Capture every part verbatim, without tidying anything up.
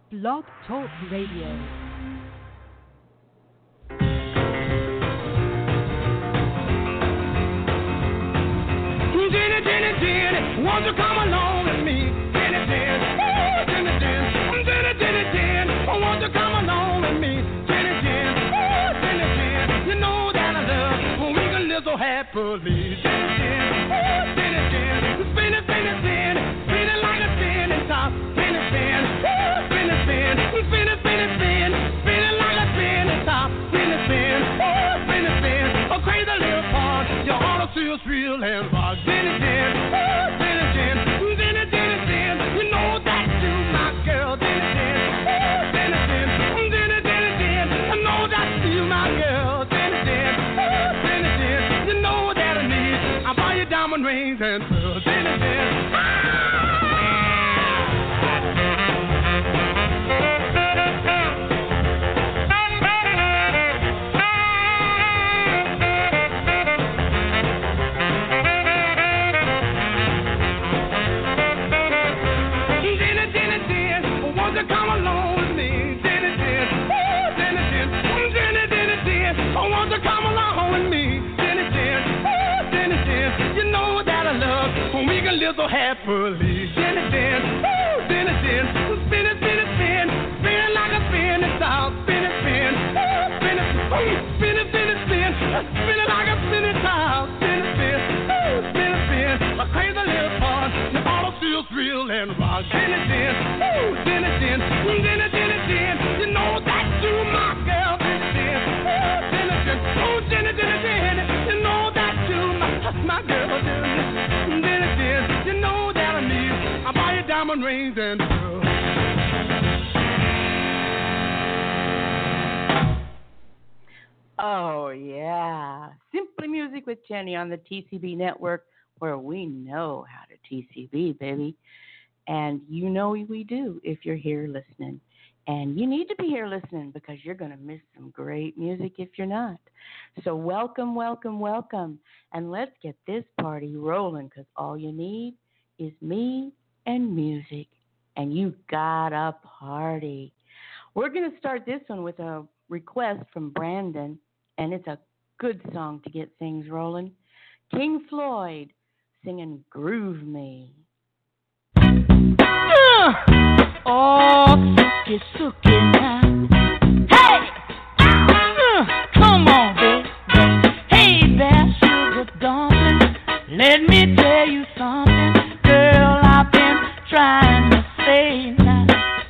Blog Talk Radio. Jenny, Jenny, Jenny, won't you come along with me? Jenny, Jenny, oh, Jenny, Jenny, Jenny, Jenny, Jenny, oh, won't you come along with me? Jenny, Jenny, oh, Jenny, Jenny, you know that I love when we can live so happily. Jenny, Jenny, oh, Jenny, Jenny, spinning, spinning, spinning, spinning like a spinning top. Jenny, Jenny, oh, spinning, spinning, spinning, spinning, spinning, spinning like a spinning top. Jenny, Jenny, oh, spinning, spinning, a crazy little part. Your heart feels real and rock. Jenny, Jenny, oh, Jenny, Jenny, Jenny, Jenny, Jenny, you know that you my girl. Jenny, Jenny, oh, Jenny, Jenny, Jenny, Jenny, Jenny, I know that you my girl. Jenny, Jenny, oh, Jenny, Jenny, you know that I need. I buy you diamond rings and pearls. Jenny, Jenny, ah! Come along with me, Jenny, Jenny, oh, Jenny, Jenny, Jenny, Jenny, Jenny, I want to come along with me, Jenny, Jenny, oh, Jenny, Jenny, you know that I love when we can live so happily, Jenny, Jenny, oh, Jenny, Jenny, spinning, spinning, spinning, spinning like a spinning top, spinning, spinning, oh, spinning, oh, spinning, spinning, spinning, spinning like a spinning top, spinning, spinning, oh, spinning, spinning, a crazy little part, the auto feels real and rock, Jenny, Jenny, oh, Jenny, Jenny, Jenny, Jenny, Jenny, you know that you my girl, Jenny, Jenny, oh, Jenny, Jenny, oh, Jenny, Jenny, Jenny, you know that you my, my girl, Jenny, Jenny, Jenny, you know that I need, I buy you diamond rings and pearls. Oh, yeah. Simply Music with Jenny on the T C B network, where we know how to T C B, baby. And you know we do if you're here listening. And you need to be here listening because you're going to miss some great music if you're not. So welcome, welcome, welcome. And let's get this party rolling because all you need is me and music. And you got a party. We're going to start this one with a request from Brandon. And it's a good song to get things rolling. King Floyd singing Groove Me. Uh, oh, suki, suki now. Hey! Uh, come on, baby. Hey there, sugar dumpling. Let me tell you something. Girl, I've been trying to say now.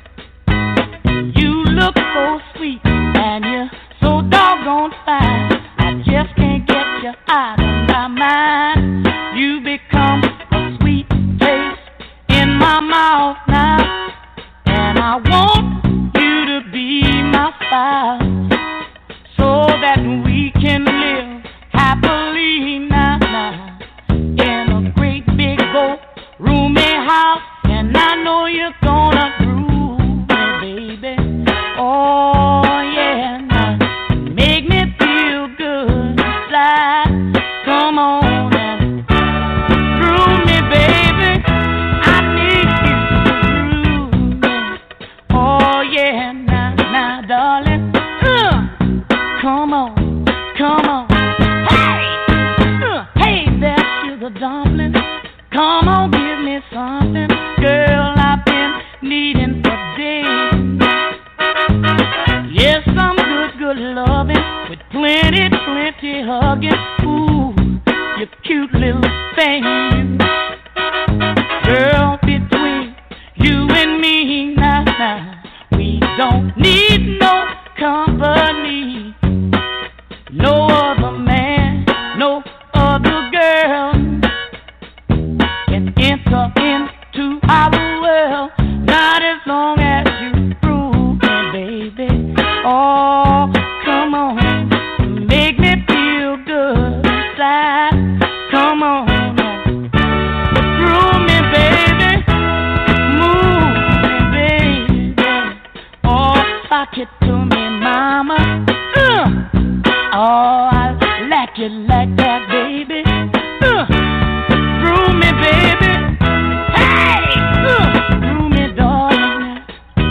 You look so sweet and you're so doggone fine. I just can't get you out of my mind. You become a sweet taste in my mouth now, and I want you to be my spouse, so that we can live happily now, now in a great big old roomy house. And I know you're gonna groove me, baby. Oh yeah, now make me feel good inside. Come on and groove me, baby. I need you to groove me. Oh yeah, now, now, darling. Uh, come on, come on. Hey, uh, hey there, sugar dumpling. Come on, give me something, girl. I've been needing for days. Yes, some good, good loving with plenty, plenty hugging. Ooh, you cute little thing. Girl, between you and me, now, now, we don't need no company. No other man, no other girl can enter into our world. Not as long as you prove me, baby. Oh, come on, make me feel good inside. Come on, groove me, baby. Move me, baby. Oh, rock it to me, mama. Uh. Oh, I like it like that, baby. Uh. Groove me, baby. Hey, uh. Groove me, darling.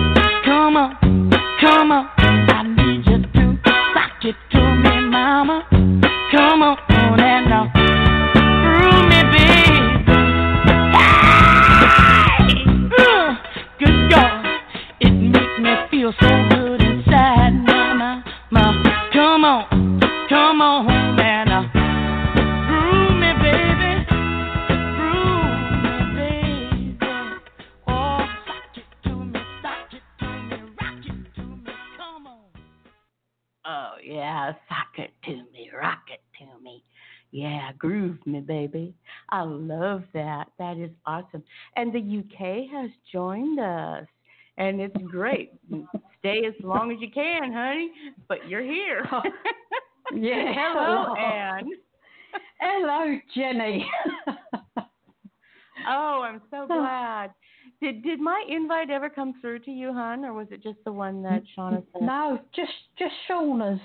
Yes, sock it to me, rock it to me. Yeah, groove me, baby. I love that. That is awesome. And the U K has joined us, and it's great. Stay as long as you can, honey, but you're here. Oh, yeah. Hello, Anne. Hello, Jenny. Oh, I'm so glad. Did did my invite ever come through to you, hon, or was it just the one that Shauna sent? No, just just Shauna's.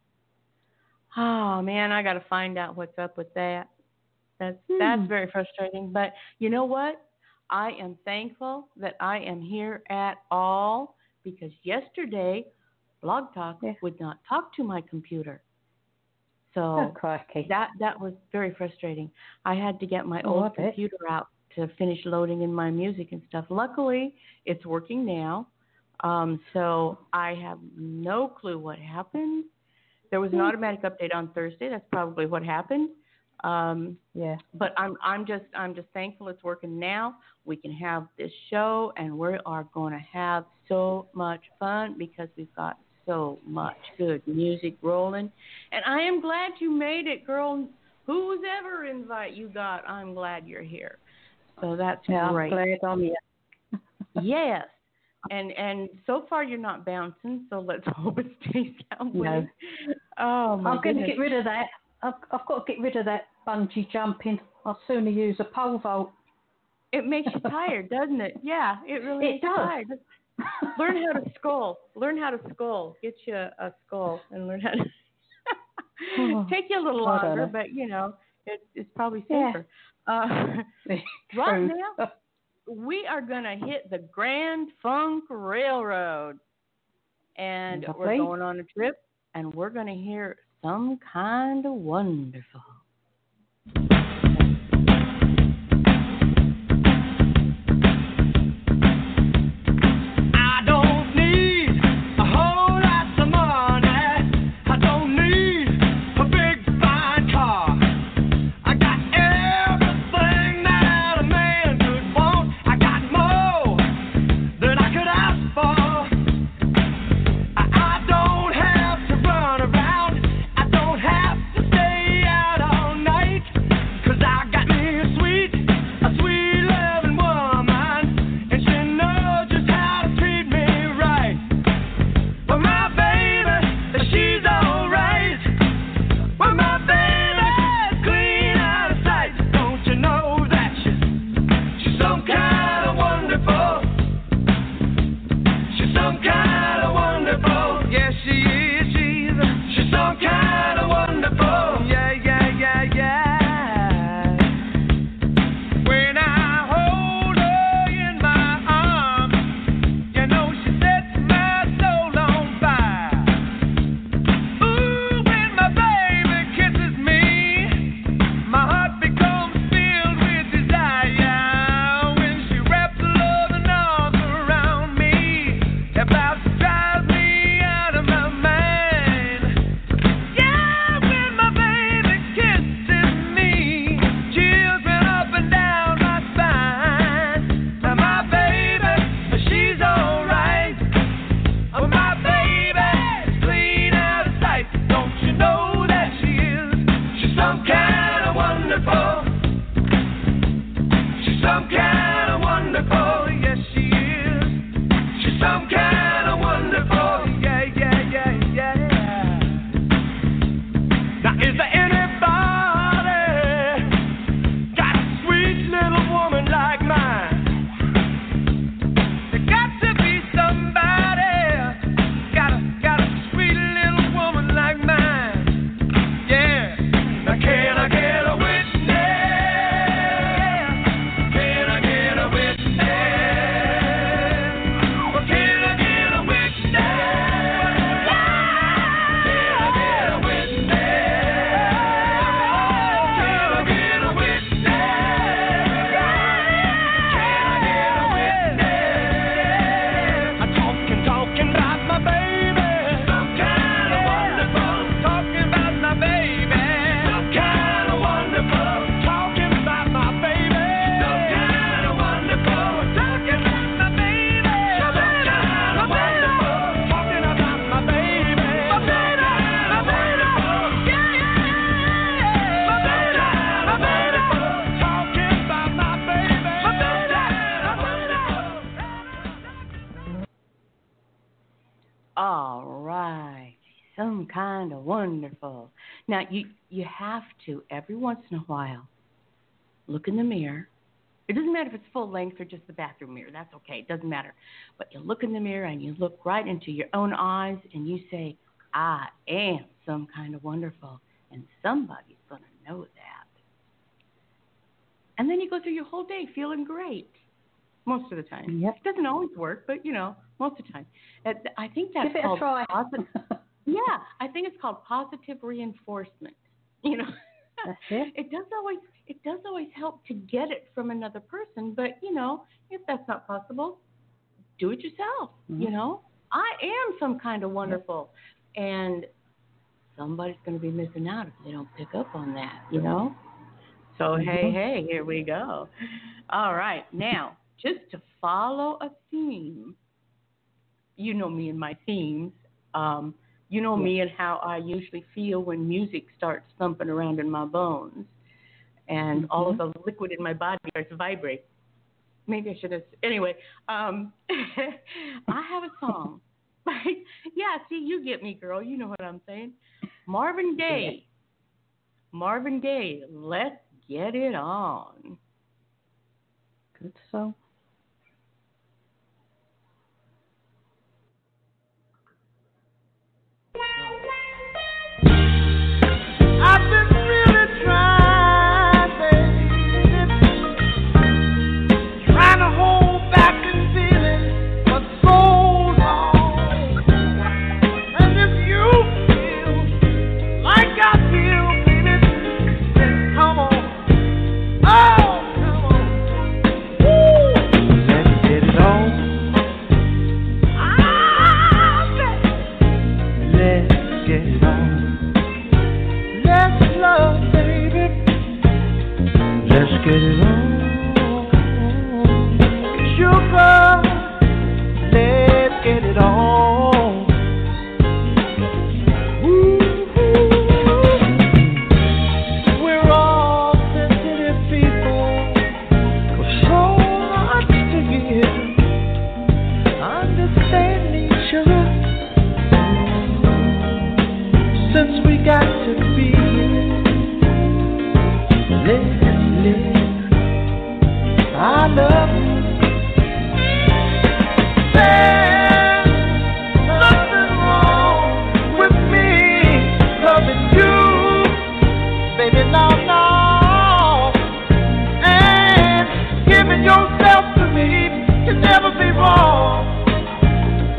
Oh man, I got to find out what's up with that. That's Hmm. that's very frustrating. But you know what? I am thankful that I am here at all because yesterday, Blog Talk Yeah. would not talk to my computer. So Oh, crikey. that that was very frustrating. I had to get my Oh, I old bet. computer out to finish loading in my music and stuff. Luckily, it's working now. Um, so I have no clue what happened. There was an Hmm. automatic update on Thursday. That's probably what happened. Um, Yeah. but I'm I'm just I'm just thankful it's working now. We can have this show, and we are going to have so much fun because we've got so much good music rolling. And I am glad you made it, girl. Whose ever invite you got, I'm glad you're here. So that's Yeah, great. I'm glad I'm here. Yes. And and so far you're not bouncing, so let's hope it stays that way. No. Oh my I'm going to goodness. get rid of that. I've, I've got to get rid of that bungee jumping. I'll sooner use a pole vault. It makes you tired, doesn't it? Yeah, it really It makes you does. tired. Learn how to skull. Learn how to skull. Get you a, a skull and learn how to. Oh, Take you a little I don't longer, know. but you know it, it's probably Yeah. safer. Uh, right True. now, we are going to hit the Grand Funk Railroad, and we're Lovely. going on a trip, and we're going to hear Some Kind of Wonderful. I don't need a whole lot of money. I don't need a big fine car. I got everything that a man could want. I got more than I could ask for. I, I don't have to run around. I don't have to stay out all night. 'Cause I got me a sweet, a sweet loving woman. And she knows just how to treat me right. But my baby, she's alright. Well, my baby's clean out of sight. Don't you know that she's, she's some kind of wonderful. She's some kind of wonderful. Yes, she is. She's, she's some kind of wonderful. Yeah, yeah, yeah, yeah. When I hold her in my arms, you know she sets my soul on fire. Ooh, when my baby kisses me, my heart becomes filled with desire. When she wraps her loving arms around me, it about drives me out of my mind. Yeah, when my baby kisses me, chills run up and down my spine. Now my baby, she's alright. Oh, my baby's clean out of sight. Don't you know that she is? She's some kind of wonderful. She's some kind of wonderful. Yes, she is. She's some kind of wonderful. Yeah, yeah, yeah, yeah. Now, is there anybody got a sweet little woman like mine? There got to be somebody got a got a sweet little woman like mine. Yeah. Now can I get a witness? Can I get a witness? Well, can I All right. Some kind of wonderful. Now, you, you have to, every once in a while, look in the mirror. It doesn't matter if it's full length or just the bathroom mirror. That's okay. It doesn't matter. But you look in the mirror and you look right into your own eyes and you say, I am some kind of wonderful. And somebody's going to know that. And then you go through your whole day feeling great. Most of the time. Yep. It doesn't always work, but, you know, most of the time. I think that's Give it called a try. positive. Yeah, I think it's called positive reinforcement. You know, That's it. it does always it does always help to get it from another person, but you know, if that's not possible, do it yourself. Mm-hmm. You know, I am some kind of wonderful, yep. And somebody's going to be missing out if they don't pick up on that. You know, so mm-hmm. hey, hey, here we go. All right, now just to follow a theme. You know me and my themes. Um, You know me and how I usually feel when music starts thumping around in my bones and mm-hmm. all of the liquid in my body starts to vibrate. Maybe I should have. Anyway, um, I have a song. Yeah, see, you get me, girl. You know what I'm saying. Marvin Gaye. Marvin Gaye, Let's Get It On. Good song. I've been really trying, baby, trying to hold back this feeling for so long. And if you feel like I feel, baby, then come on. Oh, come on. Woo! Let's get it on. Ah, baby. Let's get it on. Love, baby. Let's get it on. Sugar, let's get it on. Ooh, we're all sensitive people with so much to give. Understand each other since we got to be. Let's live. I love you. There's nothing wrong with me loving you, baby. No, no. And giving yourself to me can never be wrong.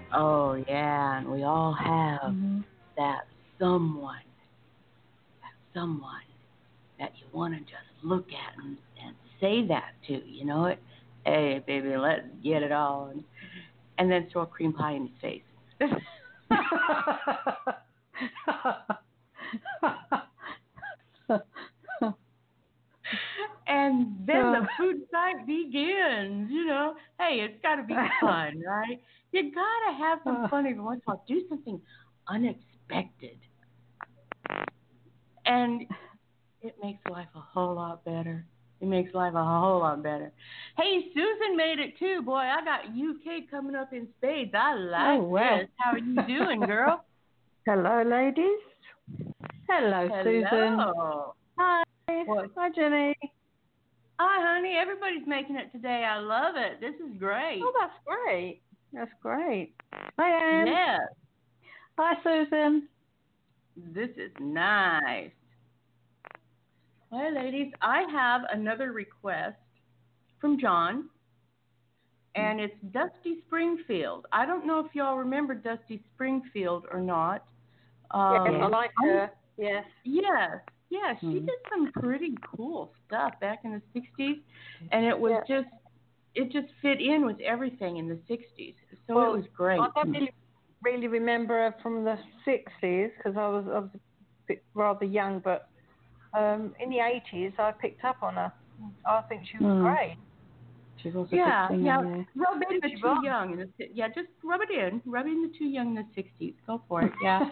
Oh, yeah, and we all have Mhm. that someone, that someone that you want to just look at and, and say that to, you know it? Hey, baby, let's get it on. And then throw a cream pie in his face. And then the food fight begins, you know. Hey, it's got to be fun, right? You got to have some fun every once in a while. Do something unexpected. And it makes life a whole lot better. It makes life a whole lot better. Hey, Susan made it too. Boy, I got U K coming up in spades. I like Oh, wow. this. How are you doing, girl? Hello, ladies. Hello, Susan. Hello. Hi. What? Hi, Jenny. Hi, honey. Everybody's making it today. I love it. This is great. Oh, that's great. That's great. Hi, Anne. Yes. Hi, Susan. This is nice. Well, ladies, I have another request from John, and it's Dusty Springfield. I don't know if y'all remember Dusty Springfield or not. Um, Yes, I like her. Yes. Yes, yes, she Mhm. did some pretty cool stuff back in the sixties, and it was Yeah. just, it just fit in with everything in the sixties. So Well, it was great. I don't really, really remember her from the sixties because I was, I was a bit rather young, but um, in the eighties I picked up on her. I think she was Mm. great. She was a Yeah, good singer, yeah. yeah. Rub in the She too was. young. In the, si- yeah, just rub it in. Rub in the too young in the sixties. Go for it. Yeah.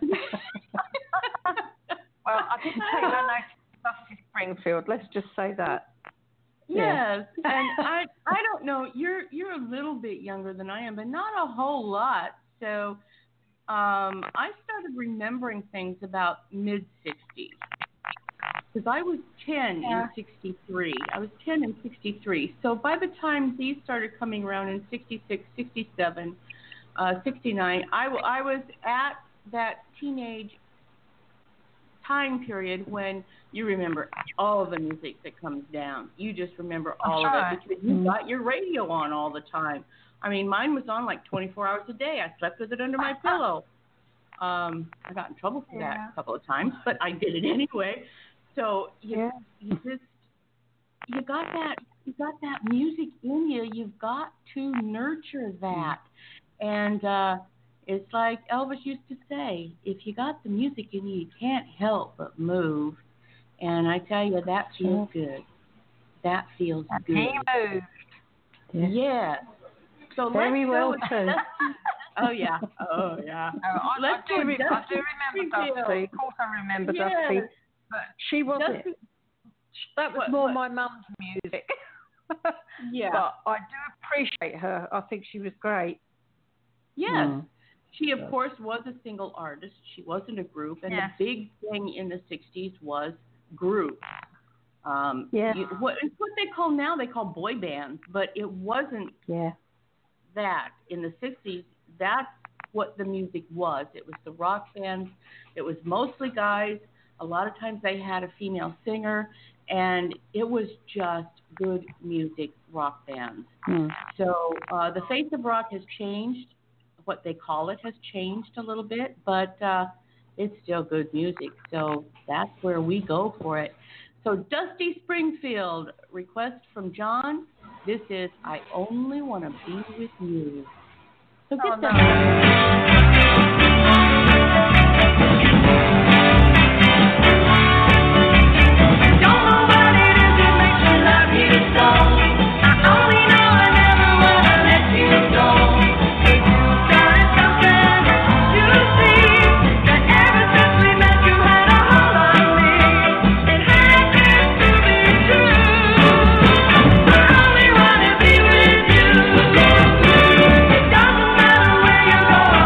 Well, I didn't take no notice of Dusty Springfield. Let's just say that. Yes, and I I don't know. You're you're a little bit younger than I am, but not a whole lot. So, um, I started remembering things about mid sixties because I was ten Yeah. in sixty-three. I was ten in sixty-three. So by the time these started coming around in sixty-six, sixty-seven, uh, sixty-nine, I, w- I was at that teenage time period when you remember all of the music that comes down. You just remember all That's of right. it because you got your radio on all the time. I mean, mine was on like twenty-four hours a day. I slept with it under my pillow. Um, I got in trouble for Yeah. that a couple of times, but I did it anyway. So you, Yeah. you just you got that you got that music in you. You've got to nurture that, and uh, it's like Elvis used to say, if you got the music in you, you can't help but move. And I tell you, that feels good. That feels good. He moved. Yeah. Yeah. So Very let's well go with too. Dusty. Oh yeah. Oh yeah. Oh, I, Let's I, do, go re- Dusty I do remember Springfield. Dusty. Of course I remember Yes. Dusty. But she wasn't. Dusty, That was What- more what- my mum's music. yeah. But I do appreciate her. I think she was great. Yes. Mm. She, of course, was a single artist. She wasn't a group. And Yes. the big thing in the sixties was groups. Um, Yeah. you, what, it's what they call now, they call boy bands, but it wasn't Yeah. that. In the sixties, that's what the music was. It was the rock bands. It was mostly guys. A lot of times they had a female singer. And it was just good music, rock bands. Mm. So uh, the face of rock has changed. What they call it has changed a little bit, but uh, it's still good music. So that's where we go for it. So Dusty Springfield, request from John. This is I Only Want to Be With You. So get Oh, no. that. Don't know what it is that makes me love you so. I only know I never wanna let you go. 'Cause you've got something to see that ever since we met you had a hold on me. It happens to be true. I only wanna be with you. It doesn't matter where you're going.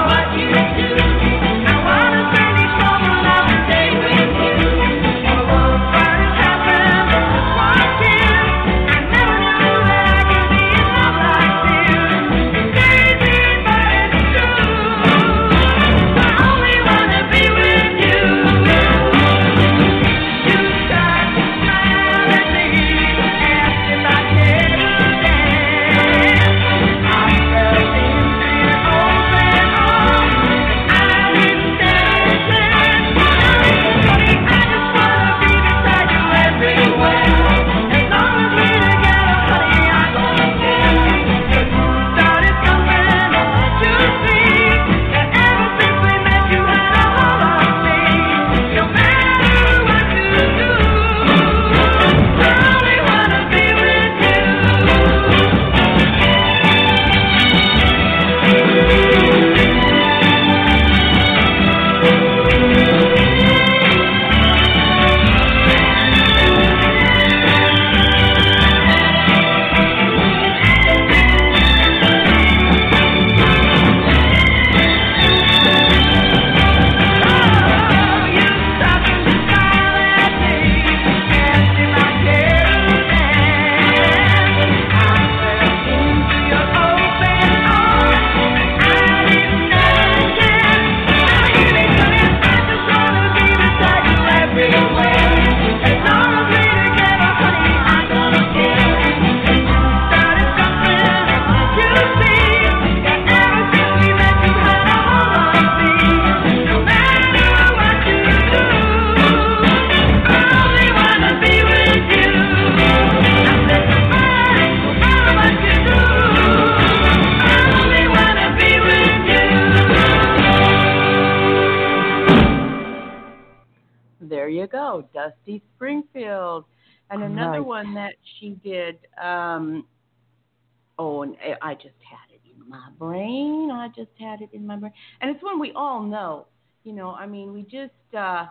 you go, Dusty Springfield. And another Right. one that she did, um, oh, and I just had it in my brain. I just had it in my brain. And it's one we all know. You know, I mean, we just, uh,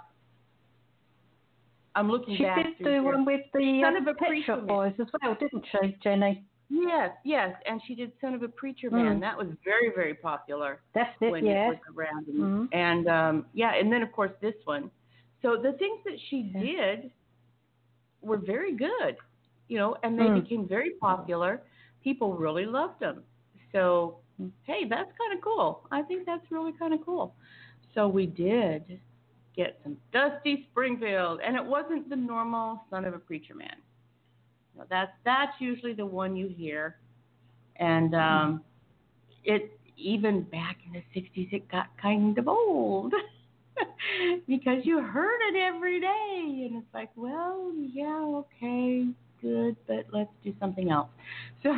I'm looking She back did through the here. one with the Son uh, of a Pet Preacher Shop Man. Boys as well, didn't she, Jenny? Yes, yes, and she did Son of a Preacher Man. Mm. That was very, very popular That's it, when yeah. it was around. And, Mm. and um, yeah, and then, of course, this one. So the things that she Yeah. did were very good, you know, and they Mm. became very popular. People really loved them. So, Mm. hey, that's kind of cool. I think that's really kind of cool. So we did get some Dusty Springfield, and it wasn't the normal Son of a Preacher Man. No, that's that's usually the one you hear, and um, it even back in the sixties it got kind of old because you heard it every day, and it's like, well, yeah, okay, good, but let's do something else. So,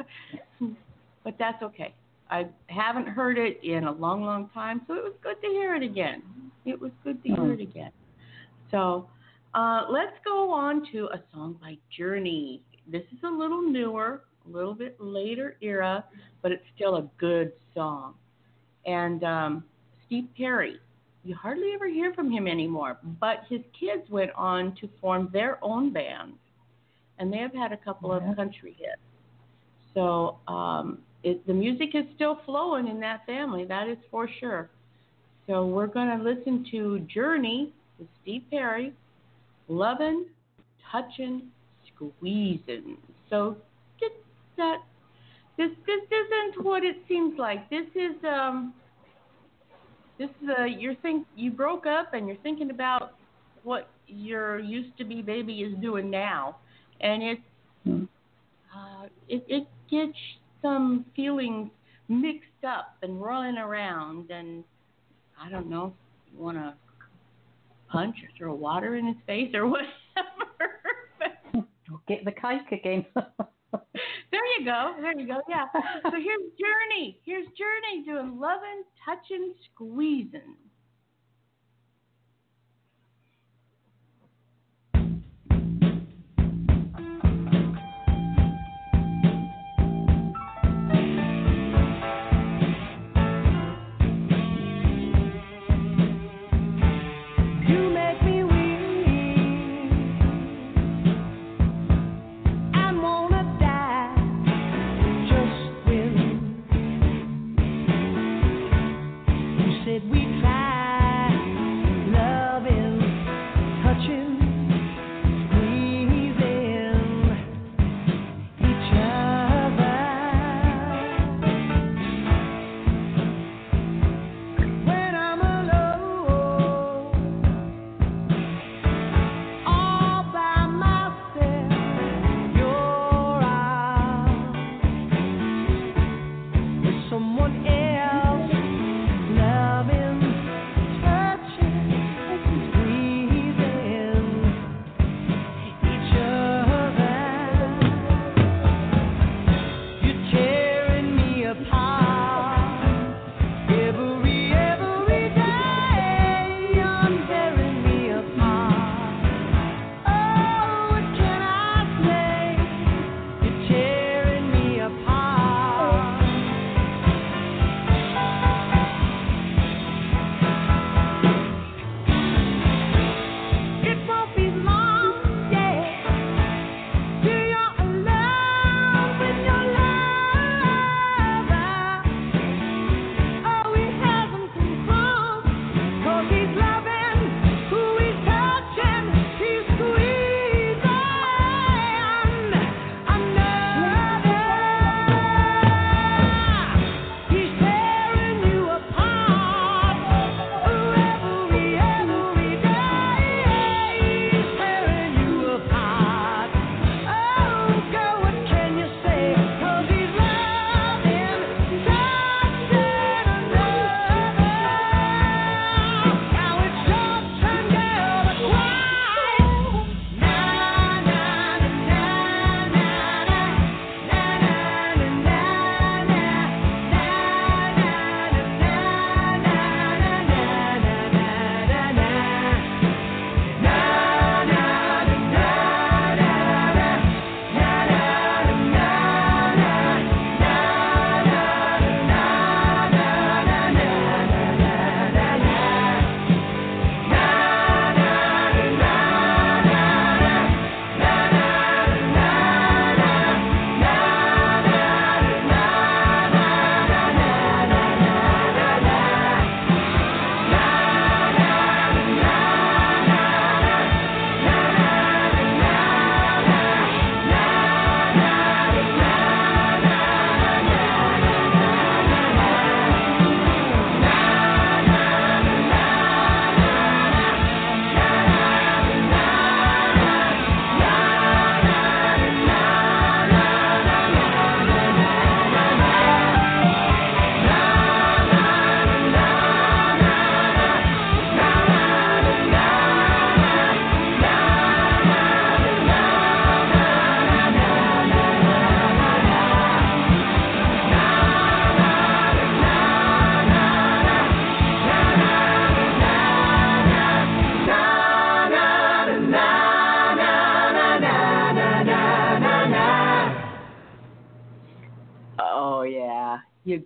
but that's okay. I haven't heard it in a long, long time, so it was good to hear it again. It was good to hear it again. So uh, let's go on to a song by Journey. This is a little newer, a little bit later era, but it's still a good song. And um, Steve Perry, you hardly ever hear from him anymore, but his kids went on to form their own band, and they have had a couple Yeah. of country hits. So um, it, the music is still flowing in that family, that is for sure. So we're going to listen to Journey with Steve Perry, Lovin', Touchin', Squeezin'. So get that. This this isn't what it seems like. This is um. This is uh you're think you broke up and you're thinking about what your used to be baby is doing now, and it's Mm. uh it it gets some feelings mixed up and rolling around, and I don't know, you want to punch or throw water in his face or whatever. Get the cake again. There you go. There you go. Yeah. So here's Journey. Here's Journey doing Lovin', Touchin', Squeezin'. You make me weak. I wanna die just when you said we tried.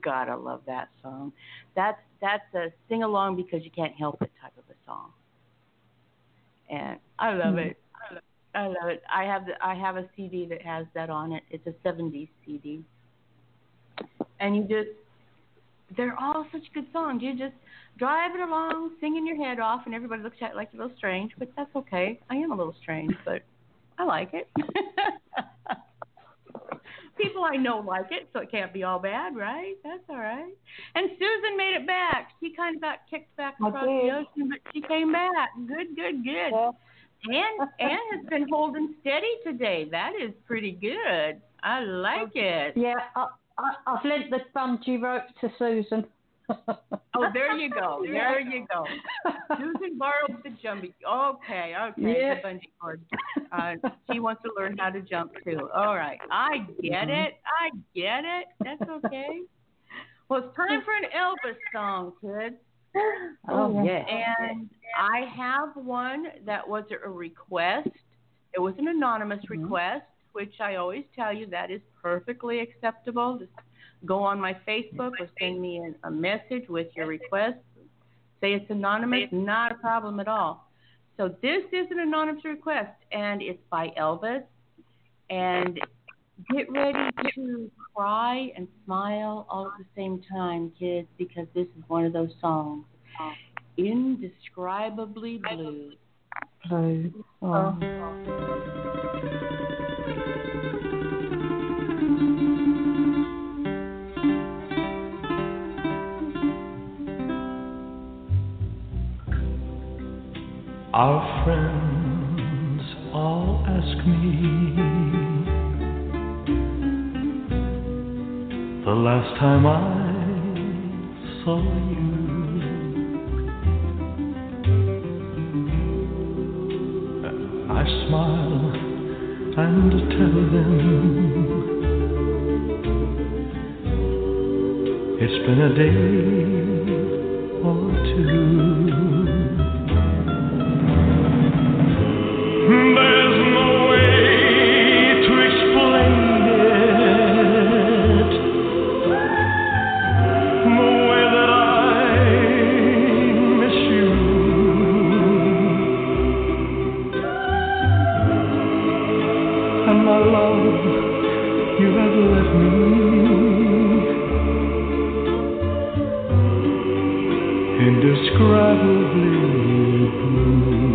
gotta love that song. That's that's a sing along because you can't help it type of a song. And I love mm. it. I love, I love it. I have the, I have a C D that has that on it. It's a seventies C D. And you just, they're all such good songs. You just driving along, singing your head off, and everybody looks at it like you're a little strange, but that's okay. I am a little strange, but I like it. People I know like it, so it can't be all bad, right? That's all right. And Susan made it back. She kind of got kicked back across the ocean, but she came back. Good, good, good. Yeah. Anne, Anne has been holding steady today. That is pretty good. I like it. Yeah, I, I, I've lent the bungee rope to Susan. Oh, there you go. There you go. Susan borrowed the jumpy. Okay, okay. Yeah. The bungee cord. Uh, she wants to learn how to jump too. All right. I get it. I get it. That's okay. Well, it's time for an Elvis song, kids. Oh, yeah. And I have one that was a request. It was an anonymous mm-hmm. request, which I always tell you that is perfectly acceptable. Just go on my Facebook or send me an, a message with your request. Say it's anonymous, not a problem at all. So this is an anonymous request, and it's by Elvis. And get ready to cry and smile all at the same time, kids, because this is one of those songs. Indescribably Blue. Blue. Oh. Our friends all ask me the last time I saw you. I smile and tell them it's been a day or two. There's no way to explain it, the way that I miss you. And my love, you have left me indescribably blue.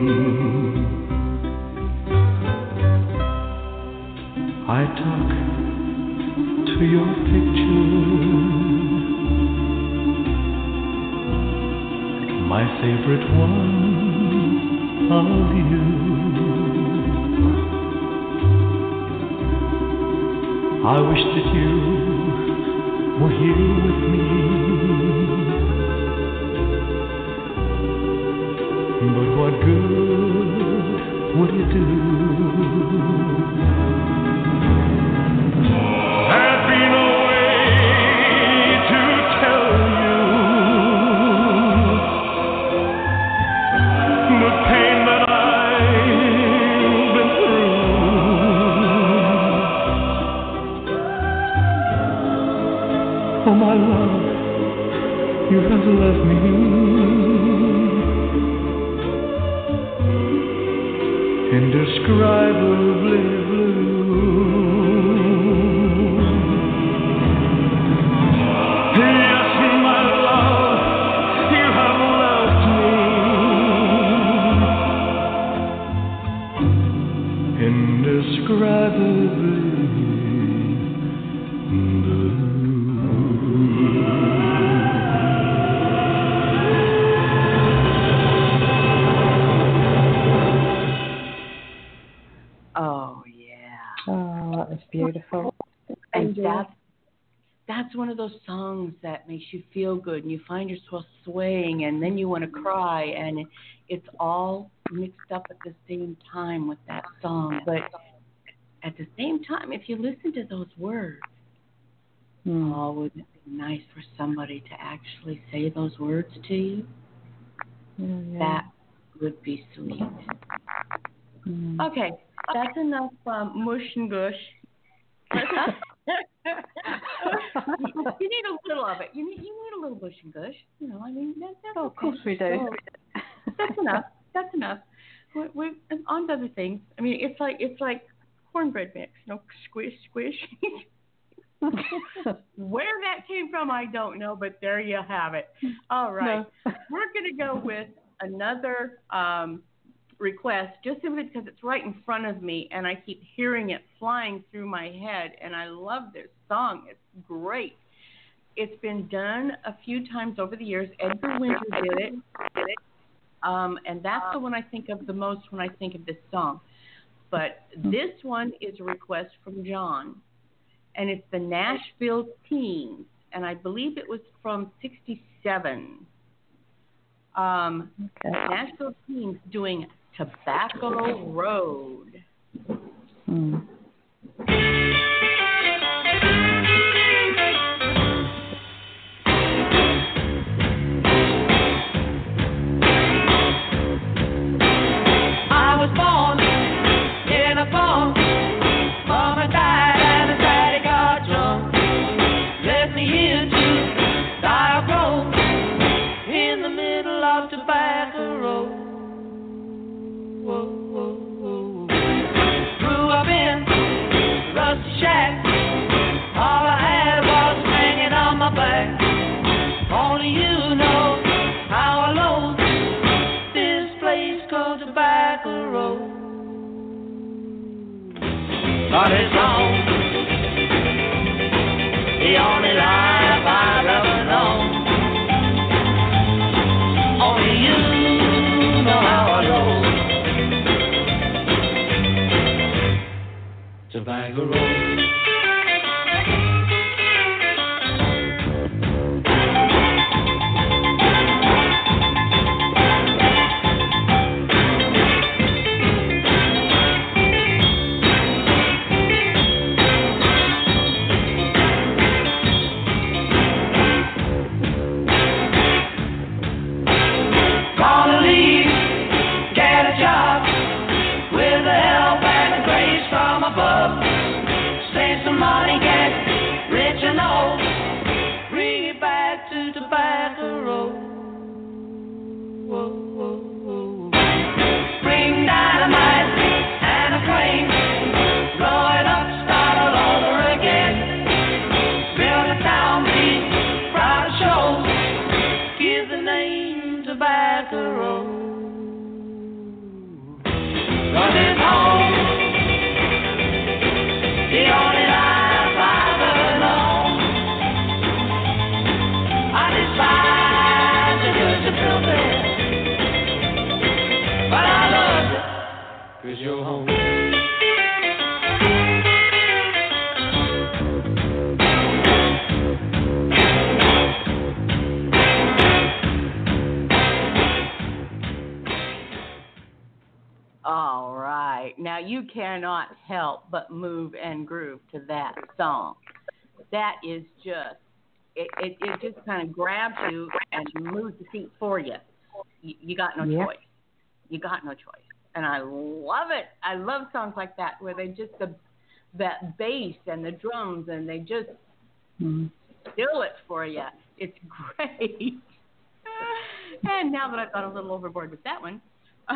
I talk to your picture, my favorite one of you. I wish that you were here with me, but what good would it do? Oh, my love, you have left me indescribably blue. Yes, my love, you have left me indescribably blue. Beautiful. And that's, that's one of those songs that makes you feel good, and you find yourself swaying, and then you want to cry, and it's all mixed up at the same time with that song. But at the same time, if you listen to those words, mm. oh, wouldn't it be nice for somebody to actually say those words to you? Mm-hmm. That would be sweet. Mm. Okay, that's enough um, mush and gush. Let's, you need a little of it. You need you need a little bush and gush. You know, I mean, that, that's Oh, of course we do. So, that's enough. That's enough. We're, we're on to other things. I mean, it's like it's like cornbread mix. You know, squish, squish. Where that came from, I don't know, but there you have it. All right, no. We're going to go with another um, request, just simply because it's right in front of me, and I keep hearing it flying through my head, and I love this song. It's great. It's been done a few times over the years. Edgar Winter did it, did it. Um, and that's the one I think of the most when I think of this song. But this one is a request from John. And it's the Nashville Teens, and I believe it was from sixty-seven. Um, okay. Nashville Teens doing Tobacco Road. Hmm. I was born in a farm. Mama died and the daddy got drunk. Left me here to die of road in the middle of Tobacco Road. Whoa, whoa, whoa. Grew up in a rusty shack. All I had was hanging on my back. Only you know how I loathe this place called Tobacco Road. But it's home, the only life I've ever known. Only you know how I roll. Tobacco Road. Save some money, get rich and old. Bring it back to Tobacco Road. Whoa, whoa, whoa. Bring dynamite and a flame. Blow it up, start all over again. Build a town, beat, proud shows. Give the name Tobacco Road. Run it home. The only life I've ever known. I despise the use of filthy, but I love it, 'cause you're home. All right. Now, you cannot help but move and groove to that song. That is just, it, it, it just kind of grabs you and moves the feet for you. You, you got no Yep. choice. You got no choice. And I love it. I love songs like that where they just, the that bass and the drums, and they just Mm-hmm. do it for you. It's great. And now that I've got a little overboard with that one,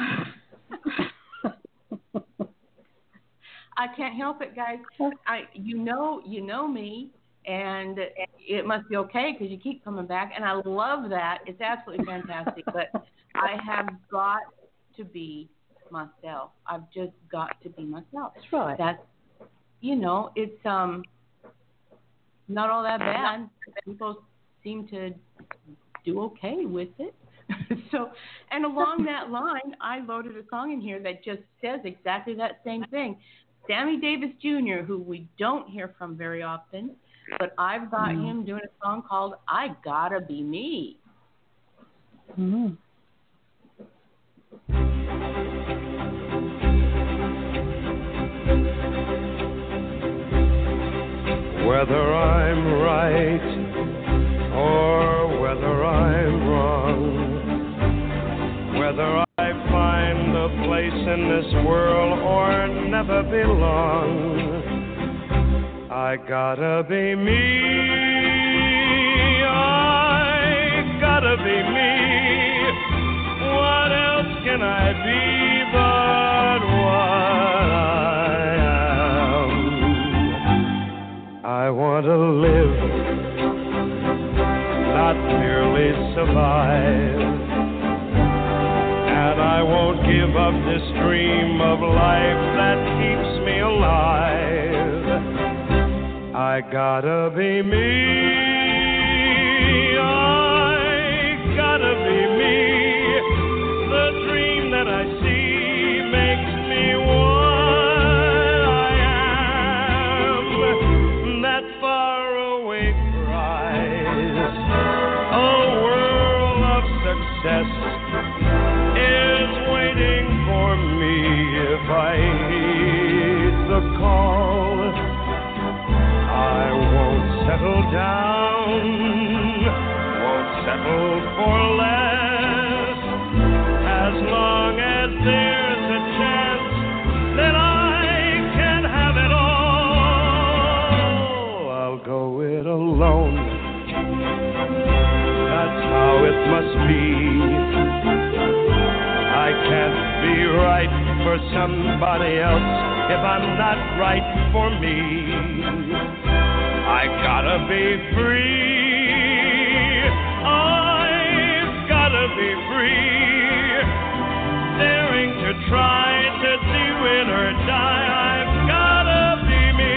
I can't help it, guys. I, you know, you know me, and it must be okay because you keep coming back, and I love that. It's absolutely fantastic. But I have got to be myself. I've just got to be myself. That's right. That's, you know, it's um not all that bad. People seem to do okay with it. So, and along that line, I loaded a song in here that just says exactly that same thing. Sammy Davis Junior, who we don't hear from very often, but I've got mm. him doing a song called I Gotta Be Me. Mm. Whether I'm right or whether I'm wrong, whether I find a place in this world or never belong, I I gotta be me. I gotta be me. What else can I be but what I am? I want to live, not merely survive. And I won't give up this dream of life that keeps me alive. I gotta be me. I gotta be me. The dream that I see makes me what I am. That faraway prize, a world of success, is waiting for me if I heed the call. I won't settle down, won't settle for less, as long as there's a chance that I can have it all. I'll go it alone, that's how it must be. I can't be right for somebody else if I'm not right for me. I gotta be free. I've gotta be free. Daring to try to do it or die. I've gotta be me.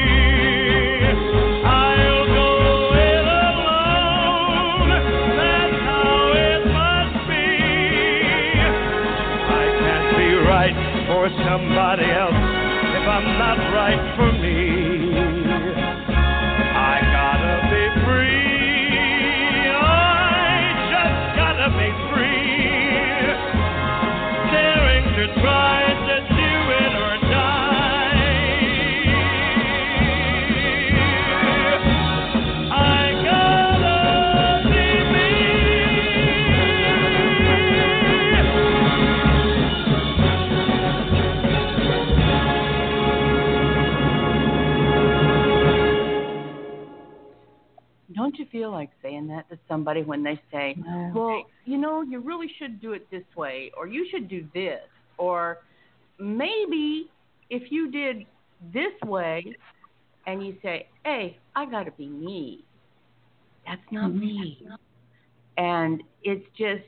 I'll go it alone. That's how it must be. I can't be right for somebody else if I'm not right for me. I gotta be free. I just gotta be free. Daring to try to do it or die. I gotta be me. Don't you feel like saying that to somebody when they say, No. well, you know, you really should do it this way, or you should do this, or maybe if you did this way, and you say, hey, I got to be me. That's not Mhm. me. And it's just,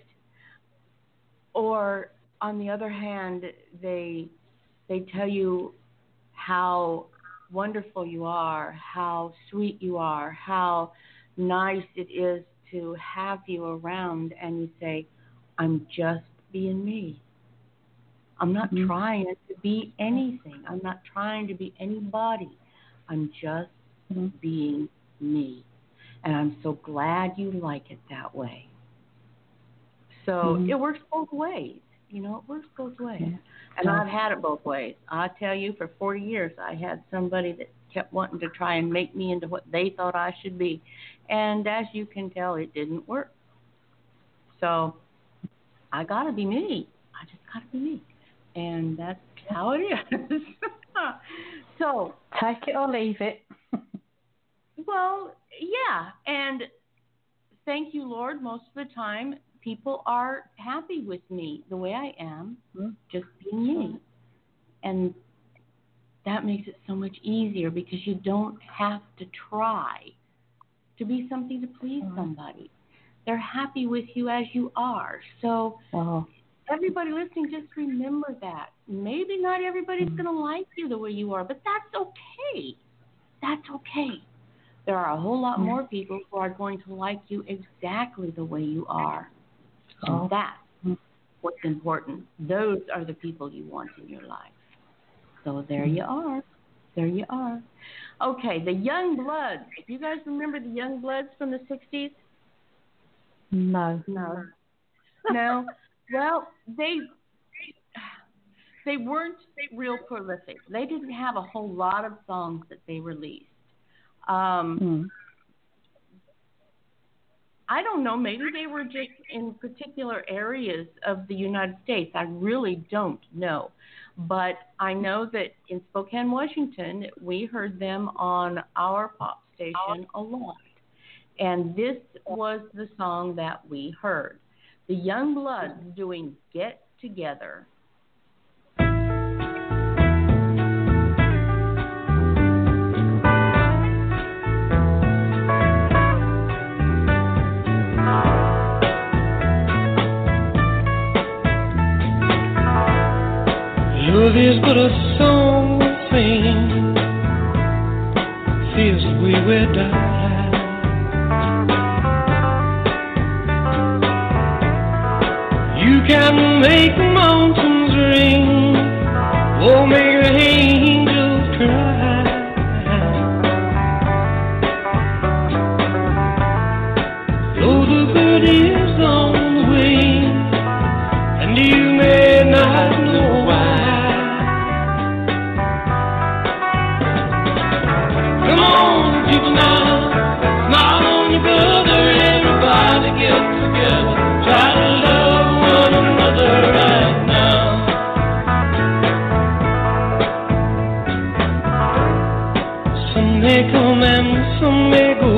or on the other hand, they they tell you how wonderful you are, how sweet you are, how nice it is to have you around, and you say, I'm just being me. I'm not Mhm. trying to be anything. I'm not trying to be anybody. I'm just Mhm. being me. And I'm so glad you like it that way. So Mhm. it works both ways. You know, it works both ways. Yeah. And Yeah. I've had it both ways. I tell you, for forty years, I had somebody that kept wanting to try and make me into what they thought I should be. And as you can tell, it didn't work. So I got to be me. I just got to be me. And that's how it is. So, Take it or leave it. well, yeah. And thank you, Lord, most of the time, people are happy with me the way I am, Mhm. just being me. And that makes it so much easier because you don't have to try to be something to please Mhm. somebody. They're happy with you as you are. So Oh. everybody listening, just remember that. Maybe not everybody's Mhm. going to like you the way you are, but that's okay. That's okay. There are a whole lot Mhm. more people who are going to like you exactly the way you are. Oh. And that's Mhm. what's important. Those are the people you want in your life. So there you are. There you are. Okay, the Young Bloods. You guys remember the Young Bloods from the sixties? No. No. No. Well, they they weren't real prolific. They didn't have a whole lot of songs that they released. Um, Mm. I don't know. Maybe they were just in particular areas of the United States. I really don't know. But I know that in Spokane, Washington, we heard them on our pop station a lot. And this was the song that we heard. The Youngbloods doing Get Together. Love is but a song we sing, feels the way we die. You can make mountains ring, or make angels cry. Though the bird is on the wing, and you may not know why. Come on, people now, smile on your brother, everybody get together, try to love one another right now. Some may come and some may go,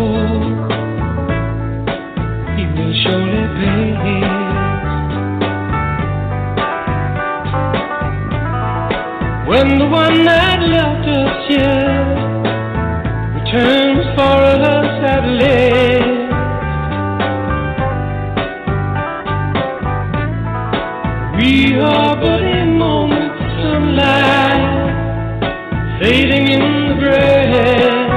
he will surely pay. When the one that left us here returns for us at last, we are but a moment's sunlight fading in the grass.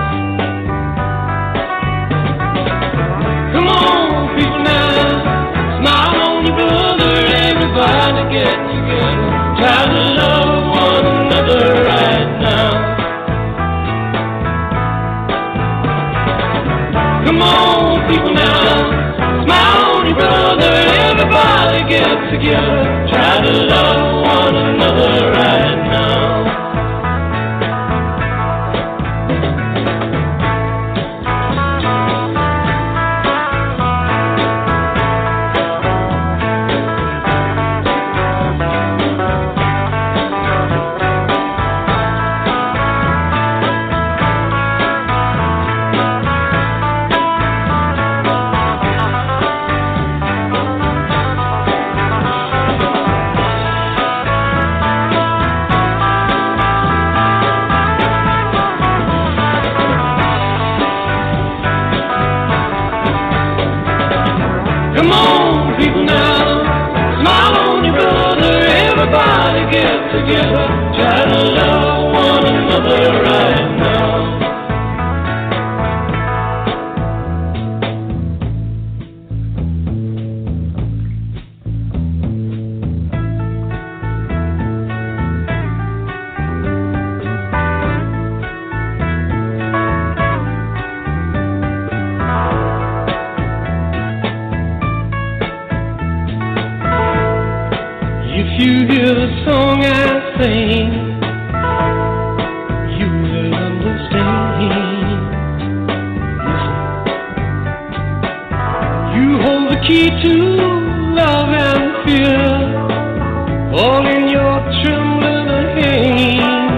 Come on, people now, smile on your brother, everybody get together, try to love one another right now. Come on, people now, smile on your brother, everybody get together, try to love one another right now. Come on, people now, smile on your brother, everybody get together, try to love one another right now. If you hear the song I sing, you will understand. Listen. You hold the key to love and fear, all in your trembling hand.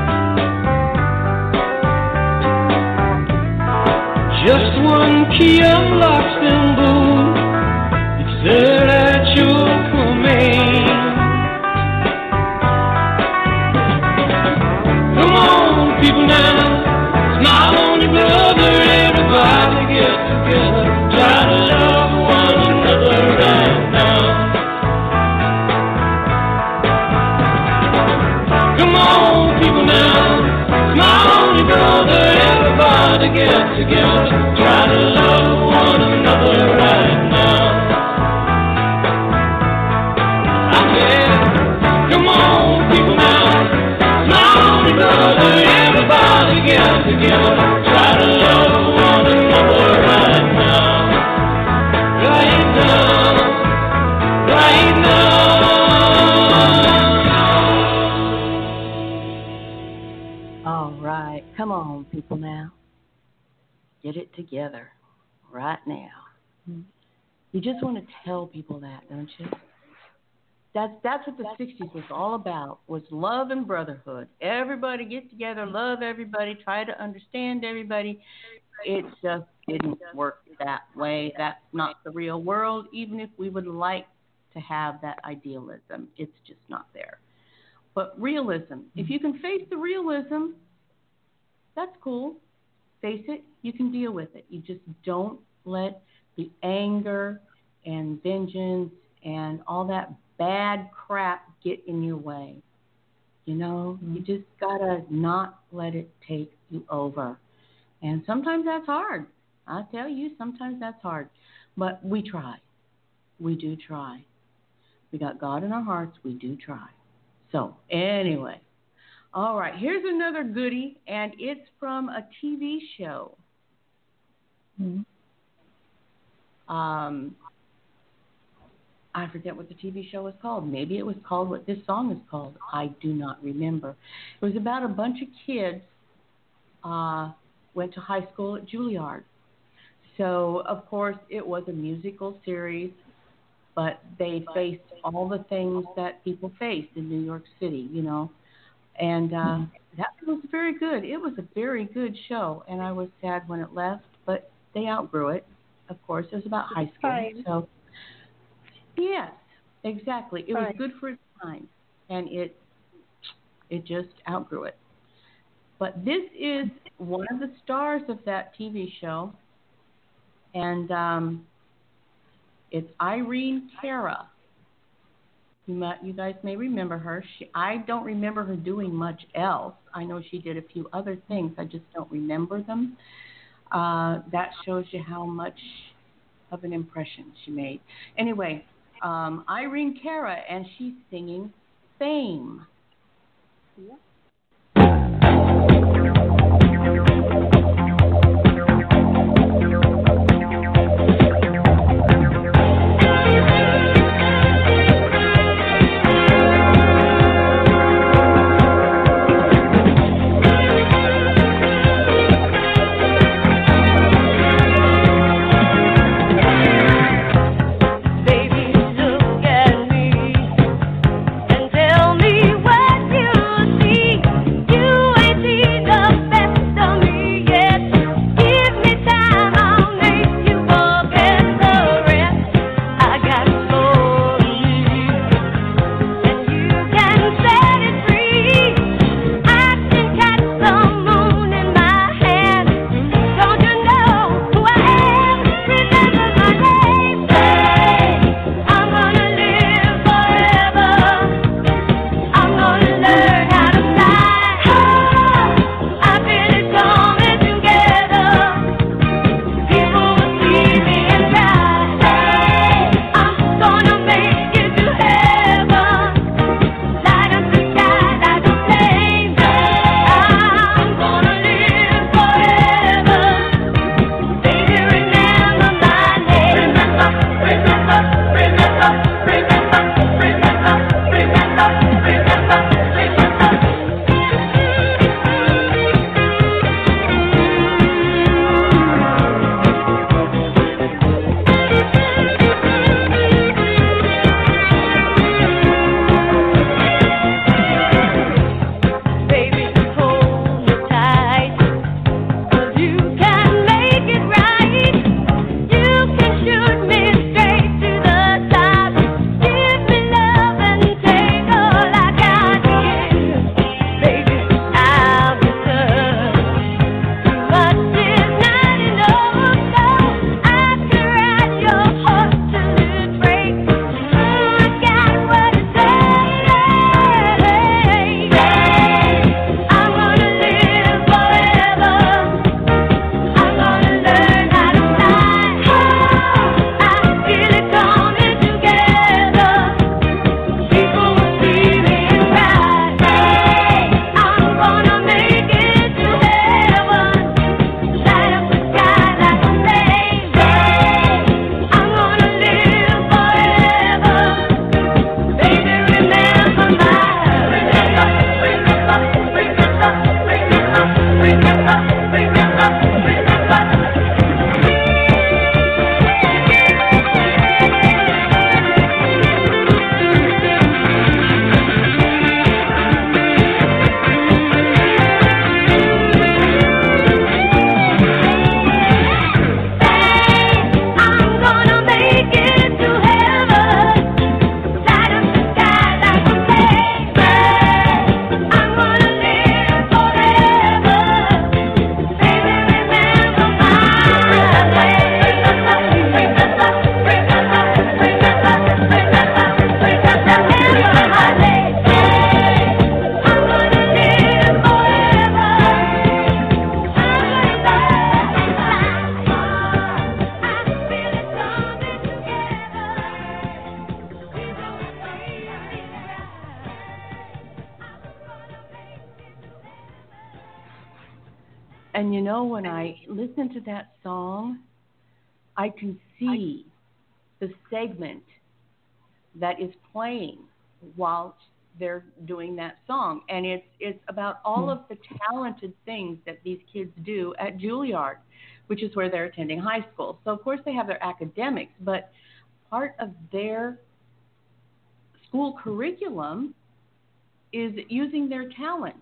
Just one key unlocks them both, it's there at your command. People now, smile on your brother, everybody get together, try to love one another right now. Come on, people now, smile on your brother, everybody get together, try to love one another right now. I said, come on, people now, smile on your brother, everybody get together, try to love one another right now. Right now, right now. All right. Come on, people now. Get it together right now. You just want to tell people that, don't you? That's that's what the sixties was all about, was love and brotherhood. Everybody get together, love everybody, try to understand everybody. It just didn't work that way. That's not the real world, even if we would like to have that idealism. It's just not there. But realism, if you can face the realism, that's cool. Face it, you can deal with it. You just don't let the anger and vengeance and all that bad crap get in your way. You know, mm-hmm. you just gotta not let it take you over. And sometimes that's hard. I tell you, sometimes that's hard. But we try. We do try. We got God in our hearts. We do try. So, anyway. All right, here's another goodie, and it's from a T V show. Mm-hmm. Um, I forget what the T V show was called. Maybe it was called what this song is called. I do not remember. It was about a bunch of kids uh, went to high school at Juilliard. So, of course, it was a musical series, but they faced all the things that people faced in New York City, you know. And uh, that was very good. It was a very good show, and I was sad when it left, but they outgrew it. Of course, it was about high school. Right. So, yes, exactly. It right. was good for its time, and it it just outgrew it. But this is one of the stars of that T V show, and um, it's Irene Cara. You, might, you guys may remember her. She, I don't remember her doing much else. I know she did a few other things. I just don't remember them. Uh, that shows you how much of an impression she made. Anyway, um, Irene Cara, and she's singing Fame. Yeah. Baby, look at me and tell me what you see. And you know, when I listen to that song, I can see the segment that is playing while they're doing that song. And it's it's about all of the talented things that these kids do at Juilliard, which is where they're attending high school. So, of course, they have their academics, but part of their school curriculum is using their talent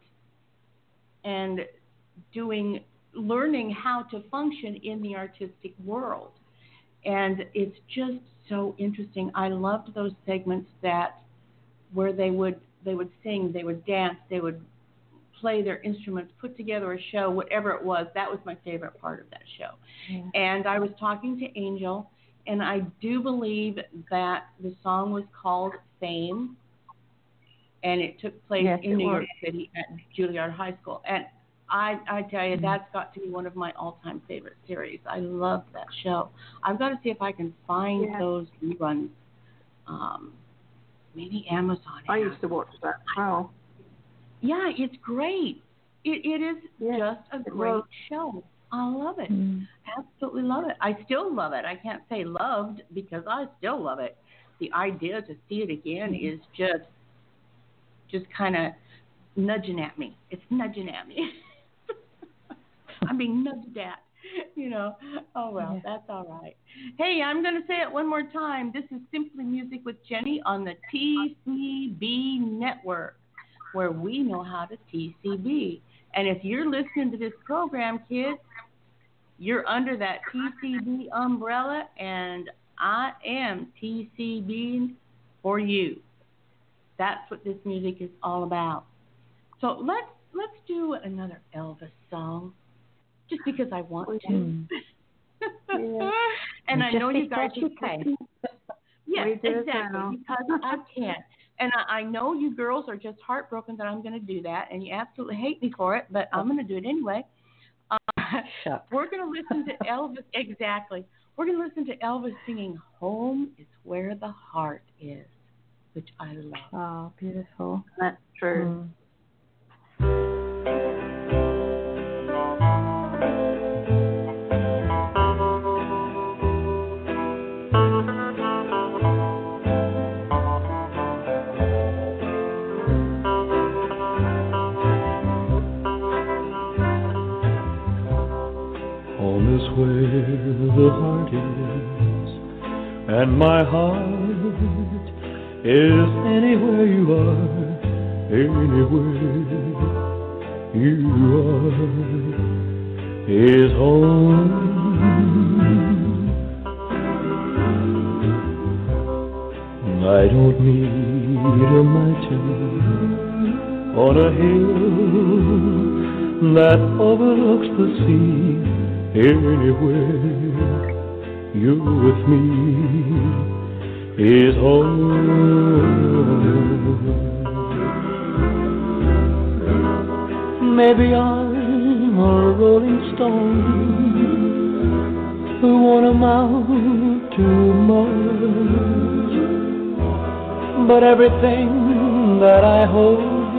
and doing, learning how to function in the artistic world. And it's just so interesting. I loved those segments that where they would they would sing, they would dance, they would play their instruments, put together a show, whatever it was. That was my favorite part of that show. Yeah. And I was talking to Angel, and I do believe that the song was called Fame, and it took place yes, in New was. York City at Juilliard High School. And I, I tell you, that's got to be one of my all-time favorite series. I love that show. I've got to see if I can find yeah. those reruns. Um, maybe Amazon. I used to watch that. Wow. Yeah, it's great. It it is yeah, just a great show. I love it. Mm. Absolutely love it. I still love it. I can't say loved because I still love it. The idea to see it again mm. is just just kind of nudging at me. It's nudging at me. I'm being nudged at, you know. Oh, well, yeah. That's all right. Hey, I'm going to say it one more time. This is Simply Music with Jenny on the T C B Network, where we know how to T C B. And if you're listening to this program, kids, you're under that T C B umbrella, and I am T C B for you. That's what this music is all about. So let's let's do another Elvis song, just because I want to. Yeah. And I know you guys you can. Yes, exactly, because I can. And I, I know you girls are just heartbroken that I'm going to do that, and you absolutely hate me for it, but I'm going to do it anyway. Uh, we're going to listen to Elvis. Exactly. We're going to listen to Elvis singing "Home is Where the Heart Is," which I love. Oh, beautiful. That's true. Mm. Where the heart is, and my heart is anywhere you are, anywhere you are, is home. I don't need a mansion on a hill that overlooks the sea. Anywhere you're with me is home. Maybe I'm a rolling stone who won't amount to much, but everything that I hold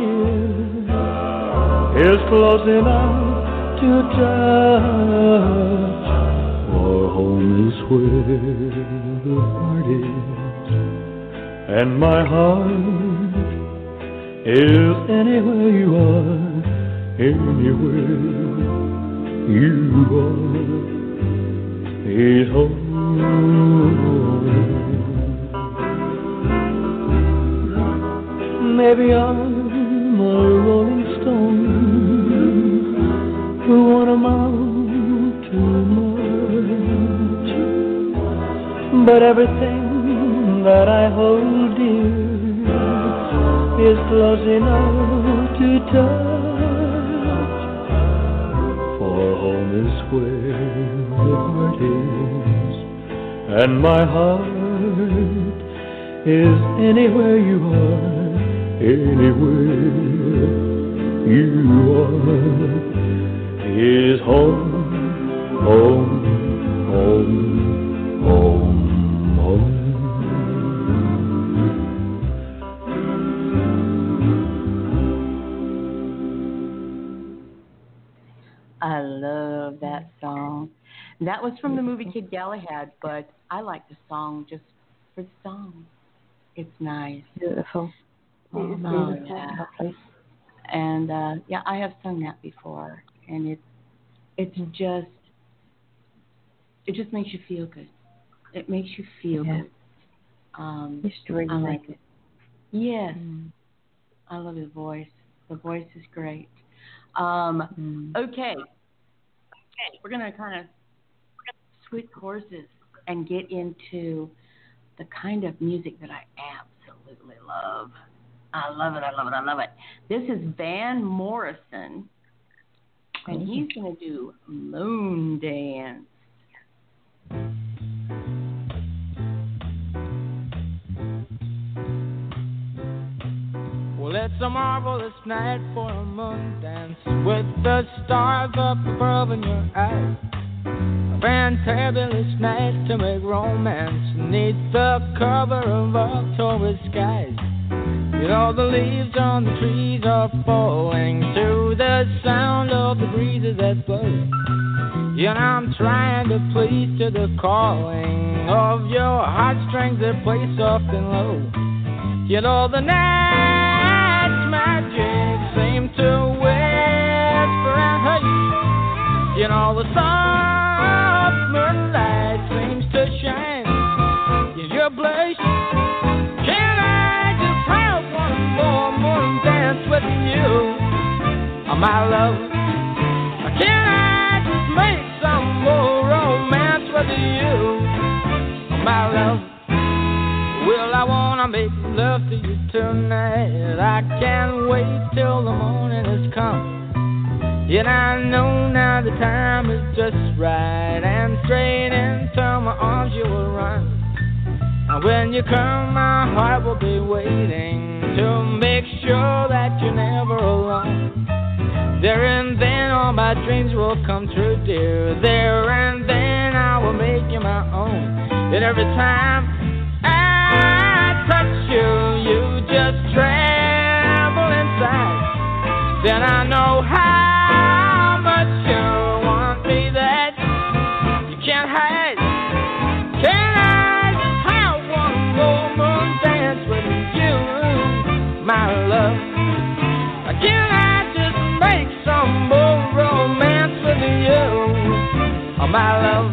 dear is close enough to touch, for home is where the heart is, and my heart is anywhere you are, anywhere you are, is home. Maybe I'm a rolling stone who won't amount to much, but everything that I hold dear is close enough to touch, for home is where the heart is, and my heart is anywhere you are, anywhere you are, is home, home, home, home, home. I love That was from the movie Kid Galahad, but I like the song just for the song. It's nice. Beautiful. Oh, Oh, yeah. lovely. And uh, yeah, I have sung that before, and it's it's just it just makes you feel good. It makes you feel Yeah. good. Um, It's really I like nice. it. Yes, Mm. I love his voice. The voice is great. Um, Mm. okay, we're gonna kind of switch horses and get into the kind of music that I absolutely love. I love it, I love it, I love it. This is Van Morrison, and he's going to do Moon Dance. Well, it's a marvelous night for a moon dance with the stars up above in your eyes. A fantabulous night to make romance beneath the cover of October skies. You know the leaves on the trees are falling to the sound of the breezes that blow. You know I'm trying to please to the calling of your heartstrings that play soft and low. You know the night's magic seems to whisper and hush. You know the soft moonlight seems to shine in your blush. Can I just have one more moon dance with you, oh, my love? Can I just make some more romance with you, oh, my love? Well, I wanna make love to you tonight. I can't wait till the morning has come. Yet I know now the time is just right, and straight into my arms you will run. And when you come, my heart will be waiting to make sure that you're never alone. There and then all my dreams will come true, dear. There and then I will make you my own. And every time I touch you, you just tremble inside. Then I know how much you want me that you can't hide. Can I just have one more moon dance with you, my love? Can I just make some more romance with you, oh, my love?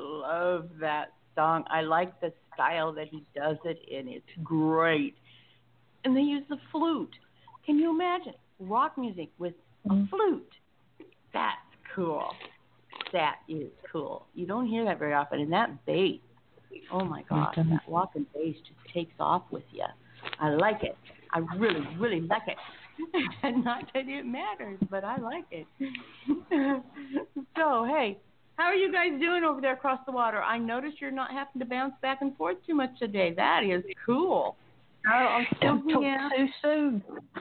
love that song. I like the style that he does it in. It's great. And they use the flute. Can you imagine rock music with a flute? That's cool. That is cool. You don't hear that very often. And that bass, oh my gosh, that walking bass just takes off with you. I like it. I really, really like it. And not that it matters, but I like it. So, hey, how are you guys doing over there across the water? I noticed you're not having to bounce back and forth too much today. That is cool. Oh, I'm still talking yeah. too soon.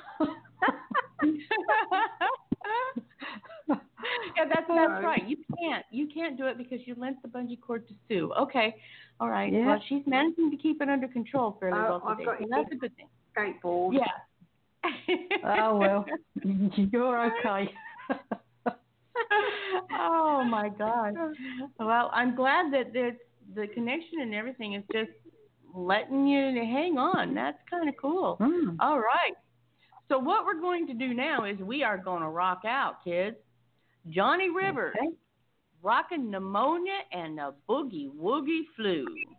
Yeah, that's that's right. You can't you can't do it because you lent the bungee cord to Sue. Okay, all right. Yeah. Well, she's managing to keep it under control fairly Oh, well I've today. got So that's a good thing. Skateboard. Yeah. Oh well, you're okay. Oh my gosh. Well, I'm glad that there's the connection and everything is just letting you hang on. That's kind of cool. Mm. All right. So what we're going to do now is we are going to rock out, kids. Johnny Rivers, Okay. rocking pneumonia and the boogie woogie flu.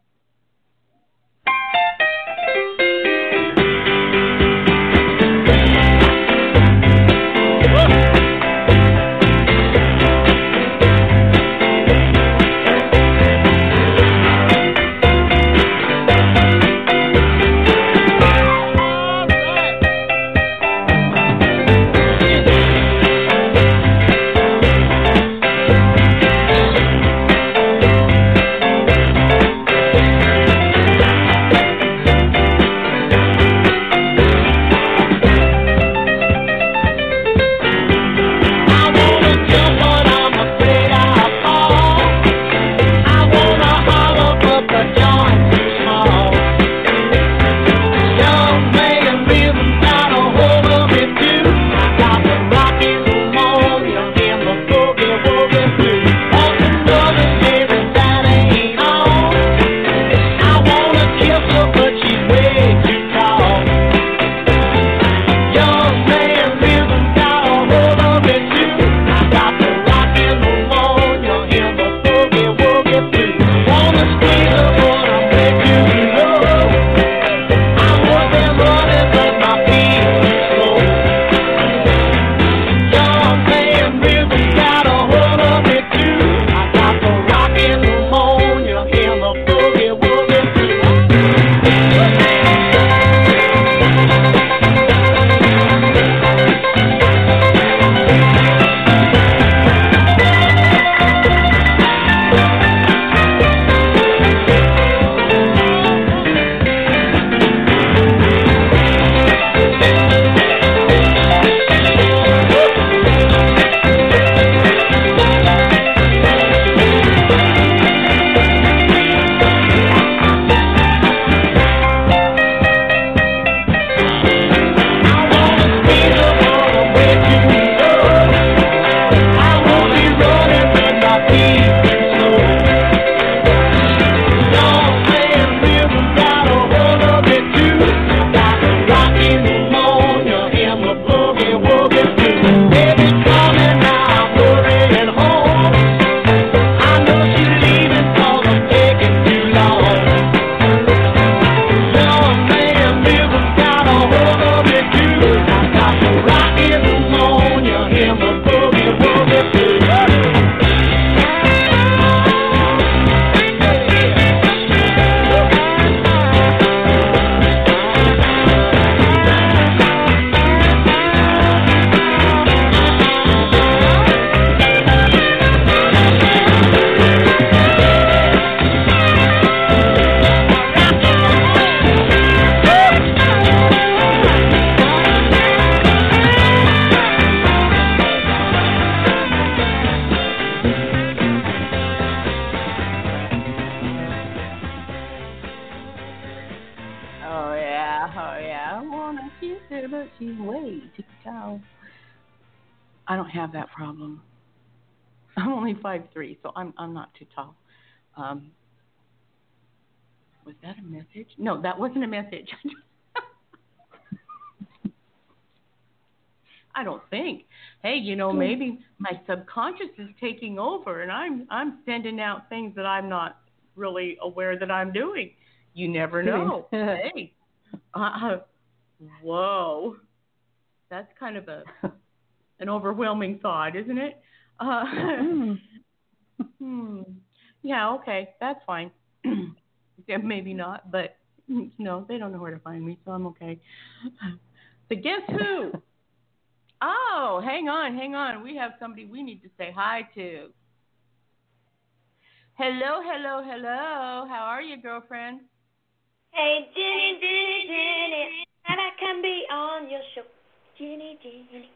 I don't have that problem. I'm only five three, so I'm I'm not too tall. Um, was that a message? No, that wasn't a message. I don't think. Hey, you know, maybe my subconscious is taking over, and I'm I'm sending out things that I'm not really aware that I'm doing. You never know. Hey, uh, whoa, that's kind of a an overwhelming thought, isn't it? Uh, Mm. hmm. Yeah, okay, that's fine. Yeah, maybe not, but no, they don't know where to find me, so I'm okay. So guess who? Oh, hang on, hang on. We have somebody we need to say hi to. Hello, hello, hello. How are you, girlfriend? Hey, Jenny, Jenny, Jenny, and I can be on your show. Jenny, Jenny.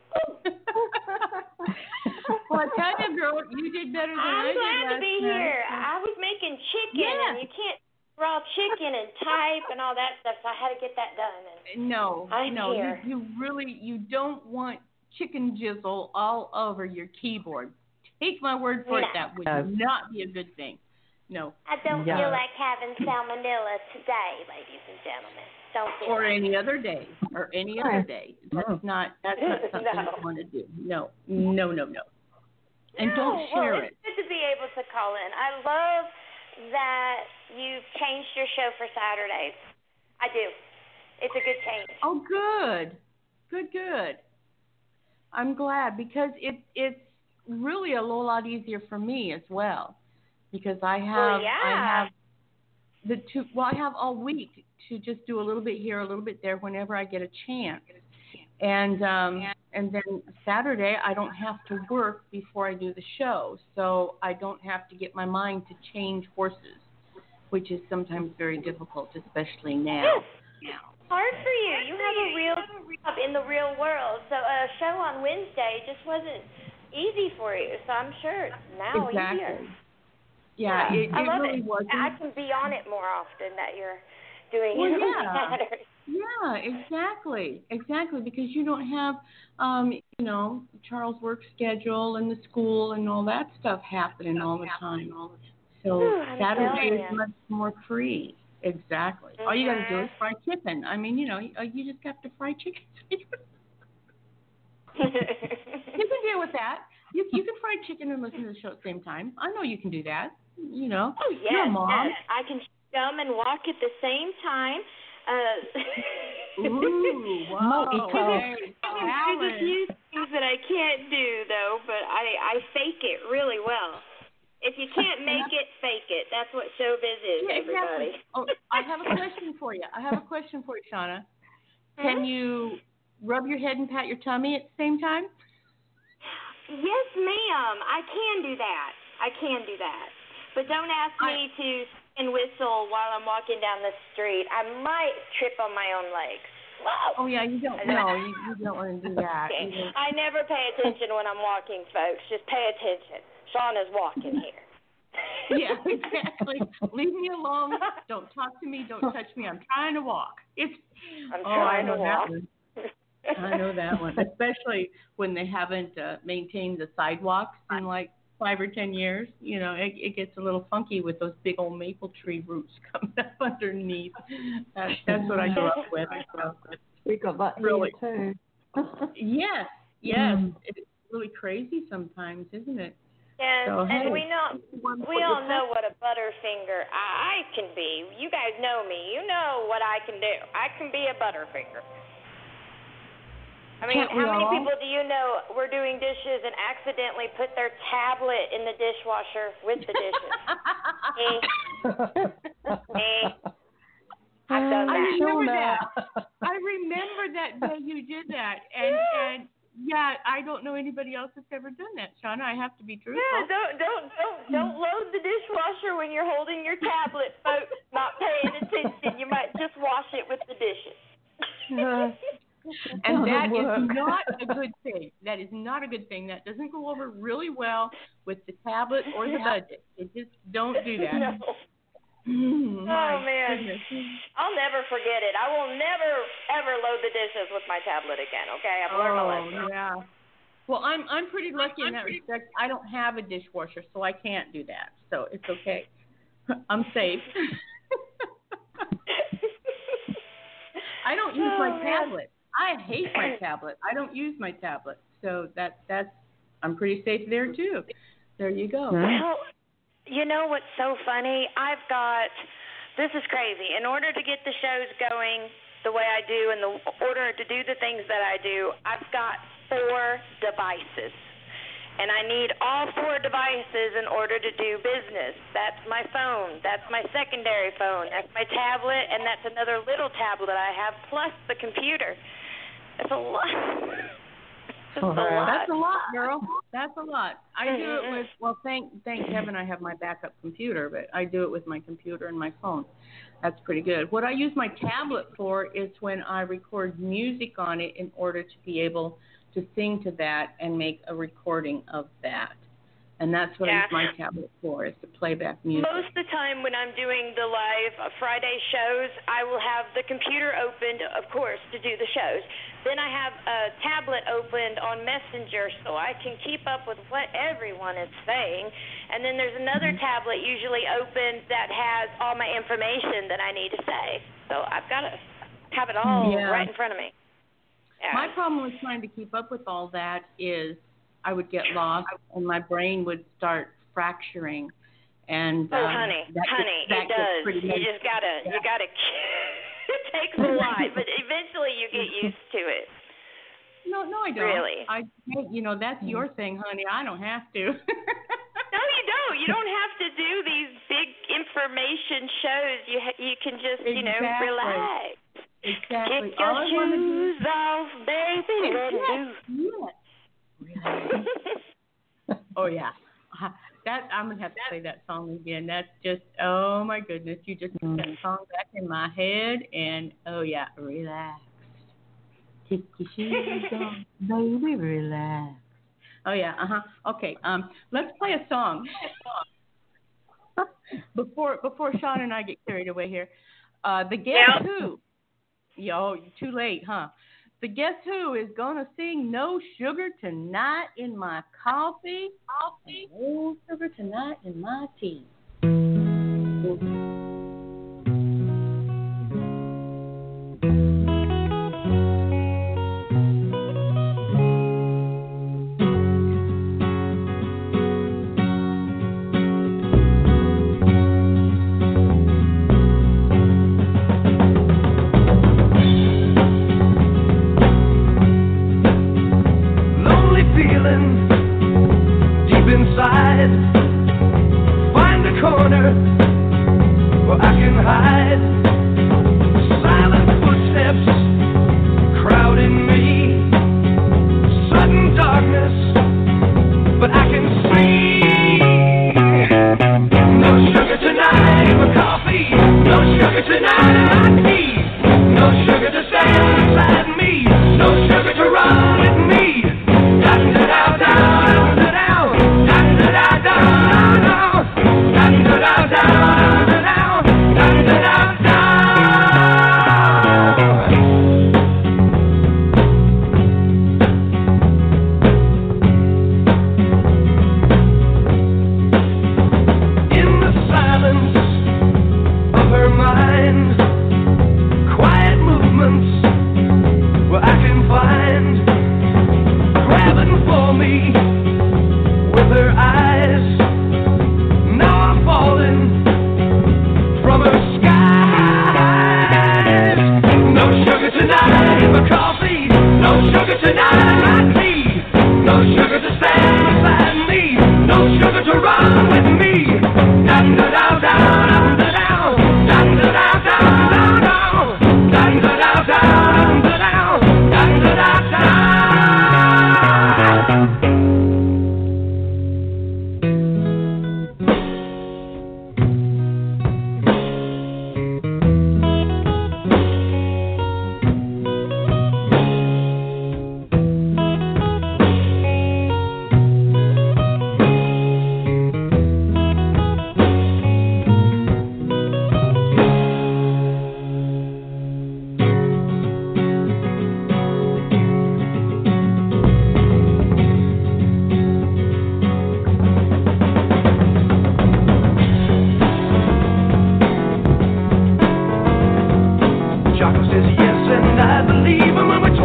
Well, I tell you, girl, you did better than I I'm did glad to last be night. here. I was making chicken, Yeah. and you can't raw chicken and type and all that stuff, so I had to get that done. And No, I'm no, you, here. you really, you don't want chicken jizzle all over your keyboard. Take my word for it, No. that would No. not be a good thing. No. I don't Yeah. feel like having salmonella today, ladies and gentlemen. Don't feel Or like any other day, or any other day. That's not, that's not something No. you want to do. No, no, no, no. And No, don't share well, it. it's good to be able to call in. I love that you've changed your show for Saturdays. I do. It's a good change. Oh, good, good, good. I'm glad because it it's really a little lot easier for me as well because I have Well, yeah. I have the two. Well, I have all week to just do a little bit here, a little bit there, whenever I get a chance. And um, and then Saturday I don't have to work before I do the show, so I don't have to get my mind to change horses, which is sometimes very difficult, especially now. Now. Hard for you. You have a real job in the real world, so a show on Wednesday just wasn't easy for you. So I'm sure it's now Exactly. easier. Yeah, it, I it love really it. wasn't. I can be on it more often that you're doing Well, it on yeah. Saturday. Yeah, exactly, exactly, because you don't have, um, you know, Charles' work schedule and the school and all that stuff happening all the time. So Whew, I'm Saturday telling is you. much more free. Exactly. All you got to do Mhm. is fry chicken. I mean, you know, you, you just have to fry chicken. You can deal with that. You you can fry chicken and listen to the show at the same time. I know you can do that. You know, Oh, yes, you're a mom. yes. I can come and walk at the same time. Uh, Ooh, wow. Multitask. Hey, There's a few things that I can't do, though, but I, I fake it really well. If you can't make it, fake it. That's what showbiz is, Yeah, everybody. exactly. Oh, I have a question for you. I have a question for you, Shauna. Can you rub your head and pat your tummy at the same time? Yes, ma'am. I can do that. I can do that. But don't ask me I- to and whistle while I'm walking down the street. I might trip on my own legs. Whoa. Oh, yeah, you don't. No, you, you don't want to do that. You don't- I never pay attention when I'm walking, folks. Just pay attention. Shauna's walking here. Yeah, exactly. Leave me alone. Don't talk to me. Don't touch me. I'm trying to walk. It's. I'm oh, I trying know to walk. that one. I know that one, especially when they haven't uh, maintained the sidewalks in like five or ten years. You know, it, it gets a little funky with those big old maple tree roots coming up underneath. That's, that's what I grew up with. I grew up with. We got that Really? here too. Yes, yes. Mm. It's really crazy sometimes, isn't it? Yes, So, and hey, we know we all know what a butterfinger I can be. You guys know me. You know what I can do. I can be a butterfinger. I mean, Can't we how many all? people do you know were doing dishes and accidentally put their tablet in the dishwasher with the dishes? Me. Me. I've done I that. remember Shauna. that. I remember that day you did that, and and yeah, I don't know anybody else that's ever done that, Shauna. I have to be truthful. Yeah, don't don't don't don't load the dishwasher when you're holding your tablet, folks. Not paying attention. You might just wash it with the dishes. And that is Doesn't work. not a good thing. That is not a good thing. That doesn't go over really well with the tablet or the budget. You just don't do that. No. Mm, my Oh man, goodness. I'll never forget it. I will never ever load the dishes with my tablet again. Okay, I've learned my Oh lesson. yeah. Well, I'm I'm pretty lucky in that respect. I don't have a dishwasher, so I can't do that. So it's okay. I'm safe. I don't use Oh, my man. tablet. I hate my tablet. I don't use my tablet, so that that's I'm pretty safe there too. There you go. Well, you know what's so funny? I've got this is crazy. In order to get the shows going the way I do, and the order to do the things that I do, I've got four devices. And I need all four devices in order to do business. That's my phone. That's my secondary phone. That's my tablet, and that's another little tablet I have, plus the computer. That's a lot. That's a lot. That's a lot, girl. That's a lot. I do it with, well, thank thank heaven I have my backup computer, but I do it with my computer and my phone. That's pretty good. What I use my tablet for is when I record music on it in order to be able to sing to that and make a recording of that. And that's what yeah. I use my tablet for, is to play back music. Most of the time when I'm doing the live Friday shows, I will have the computer opened, of course, to do the shows. Then I have a tablet opened on Messenger so I can keep up with what everyone is saying. And then there's another mm-hmm. tablet usually open that has all my information that I need to say. So I've got to have it all yeah. right in front of me. Yeah. My problem with trying to keep up with all that is I would get lost and my brain would start fracturing. And oh, um, honey, that honey, gets, that it does. Pretty you just gotta, yeah. you gotta. It takes a lot, but eventually you get used to it. No, no, I don't. Really? I, you know, that's your thing, honey. I don't have to. No, you don't. You don't have to do these big information shows. You ha- you can just, exactly. you know, relax. Exactly. Get your All shoes off, baby. Let yes. yes. Oh yeah. That I'm gonna have to play that song again. That's just oh my goodness. You just put that song back in my head, and oh yeah, relax. Take your shoes off, baby, relax. Oh yeah. Uh huh. Okay. Um. Let's play a song. before before Sean and I get carried away here. Uh, the Guess yep. Who. Yo, too late, huh? The Guess Who is gonna sing "No Sugar Tonight in My Coffee." Coffee. No sugar tonight in my tea.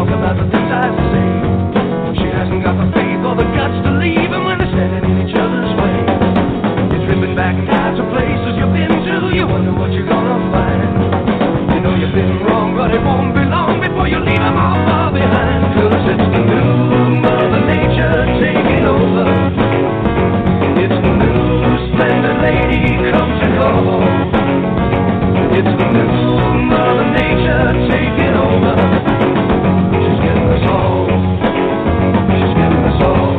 talk about the things I say. She hasn't got the faith or the guts to leave them when they're standing in each other's way. You're tripping back and out to places you've been to. You wonder what you're gonna find. You know you've been wrong, but it won't be long before you leave them all far behind. Cause it's the new Mother Nature taking over. It's the new splendid lady come to go. It's the new Mother Nature taking over. She's getting us all. She's getting us all.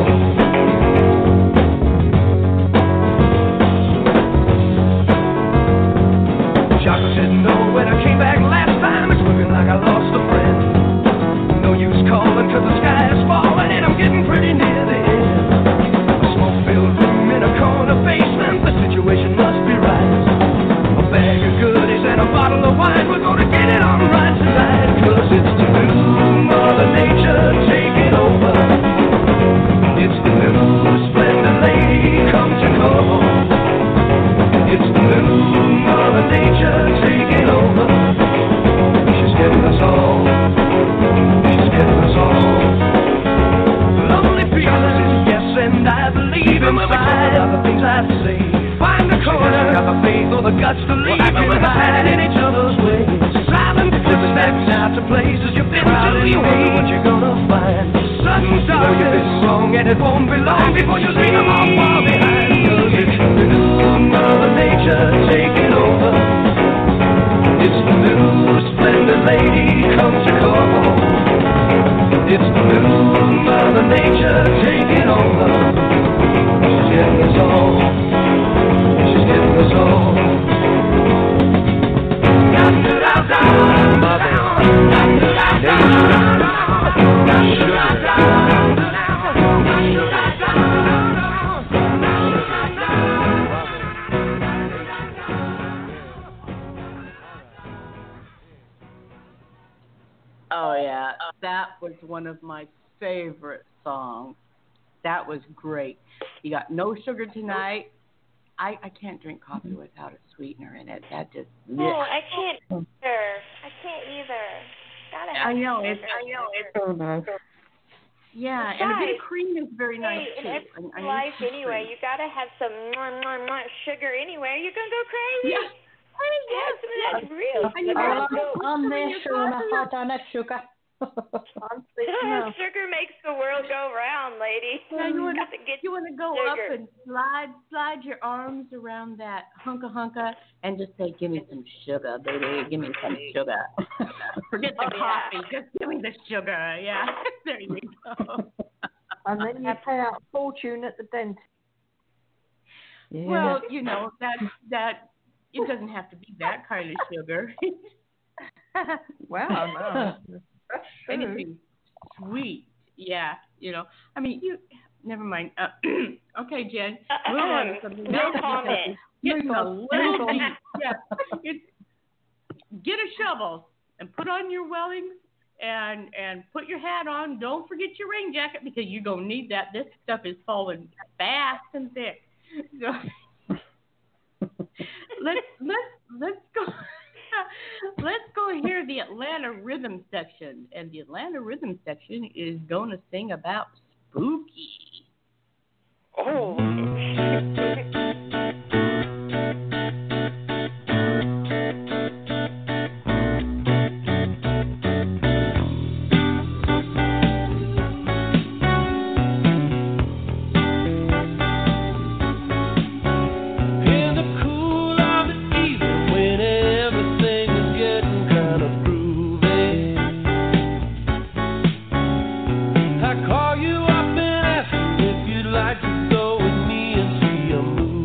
Chocolate said no when I came back last time. It's looking like I lost a friend. No use calling cause the sky is falling and I'm getting pretty near the end. A smoke-filled room in a corner basement. The situation must be right. A bag of goodies and a bottle of wine. We're gonna get it on right tonight. Cause it's the new Mother Nature taking over. It's the new splendid lady come to go. It's the new Mother Nature taking over. She's getting us all. She's getting us all. Lonely pieces, yes, and I believe in my mind. All the things I say. Find the corner, got the faith or the guts to leave them behind in each other's way. Silent flipping back out to places you've been to. You wonder what you're gonna find. Sudden dark, you've been wrong, and it won't be long before you leave them all far behind. Cause it's the new Mother Nature taking over. It's the new splendid lady come to call. It's the new Mother Nature taking over. She's getting us all. She's getting us all. Oh yeah, that was one of my favorite songs. That was great. You got No Sugar Tonight. I, I can't drink coffee without a sweetener in it. That just. Oh, I can't either. I can't either. Gotta have I know sugar. it's. I know it's. Oh no. Yeah, and a bit of cream is very nice Hey, too. in every I, I life need some anyway, cream. you gotta have some mwah, mwah, mwah, sugar anyway. You're gonna go crazy. Yeah. Hey, yes, that's real. And you Oh, gotta go- I'm there, Shauna. I don't have sugar. I'm speaking now. Sugar makes the world go round, lady. Yeah, you want got to get you want to go sugar. up and slide slide your arms around that hunka hunka and just say, "Give me some sugar, baby. Give me some sugar." Forget the Oh, yeah. coffee. Just give me the sugar. Yeah, there you go. And then you pay out a fortune at the dentist. Yeah. Well, you know that that it doesn't have to be that kind of sugar. Wow, no. That's true. Anything sweet, yeah. You know, I mean, you. Never mind. Uh, okay, Jen. Move on to something No else. comment. Get Move a on. little Move on. deep. Yeah. It's, get a shovel and put on your wellings and and put your hat on. Don't forget your rain jacket because you're gonna need that. This stuff is falling fast and thick. So let's let's let's go. Let's go hear the Atlanta Rhythm section, and the Atlanta Rhythm section is going to sing about spooky. Oh. Call you up and ask you if you'd like to go with me and see a movie.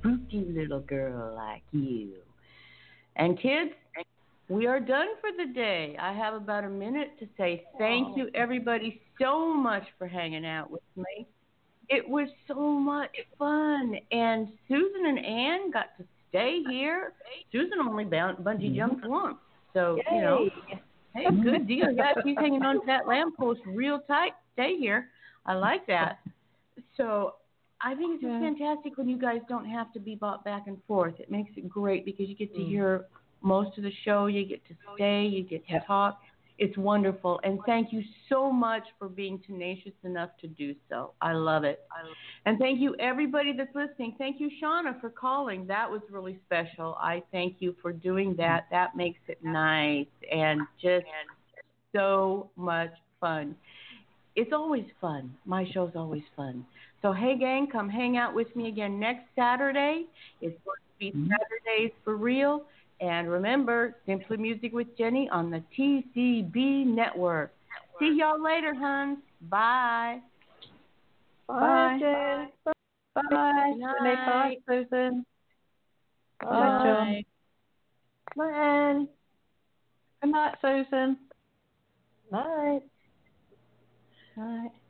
spooky little girl like you. And kids, we are done for the day. I have about a minute to say thank you, everybody, so much for hanging out with me. It was so much fun. And Susan and Ann got to stay here. Susan only bound, bungee jumped once. So, Yay. you know, hey, good deal. Yeah, she's hanging on to that lamppost real tight. Stay here. I like that. So I think it's just fantastic when you guys don't have to be bought back and forth. It makes it great because you get to hear most of the show. You get to stay. You get to talk. It's wonderful. And thank you so much for being tenacious enough to do so. I love it. And thank you, everybody that's listening. Thank you, Shauna, for calling. That was really special. I thank you for doing that. That makes it nice and just so much fun. It's always fun. My show's always fun. So, hey, gang, come hang out with me again next Saturday. It's going to be Saturdays for real. And remember, Simply Music with Jenny on the T C B Network. See y'all later, huns. Bye. Bye, Jen. Bye. Bye. Bye. Bye, Susan. Bye, Bye. John. Bye, Anne. Good night, Susan. Night. Night.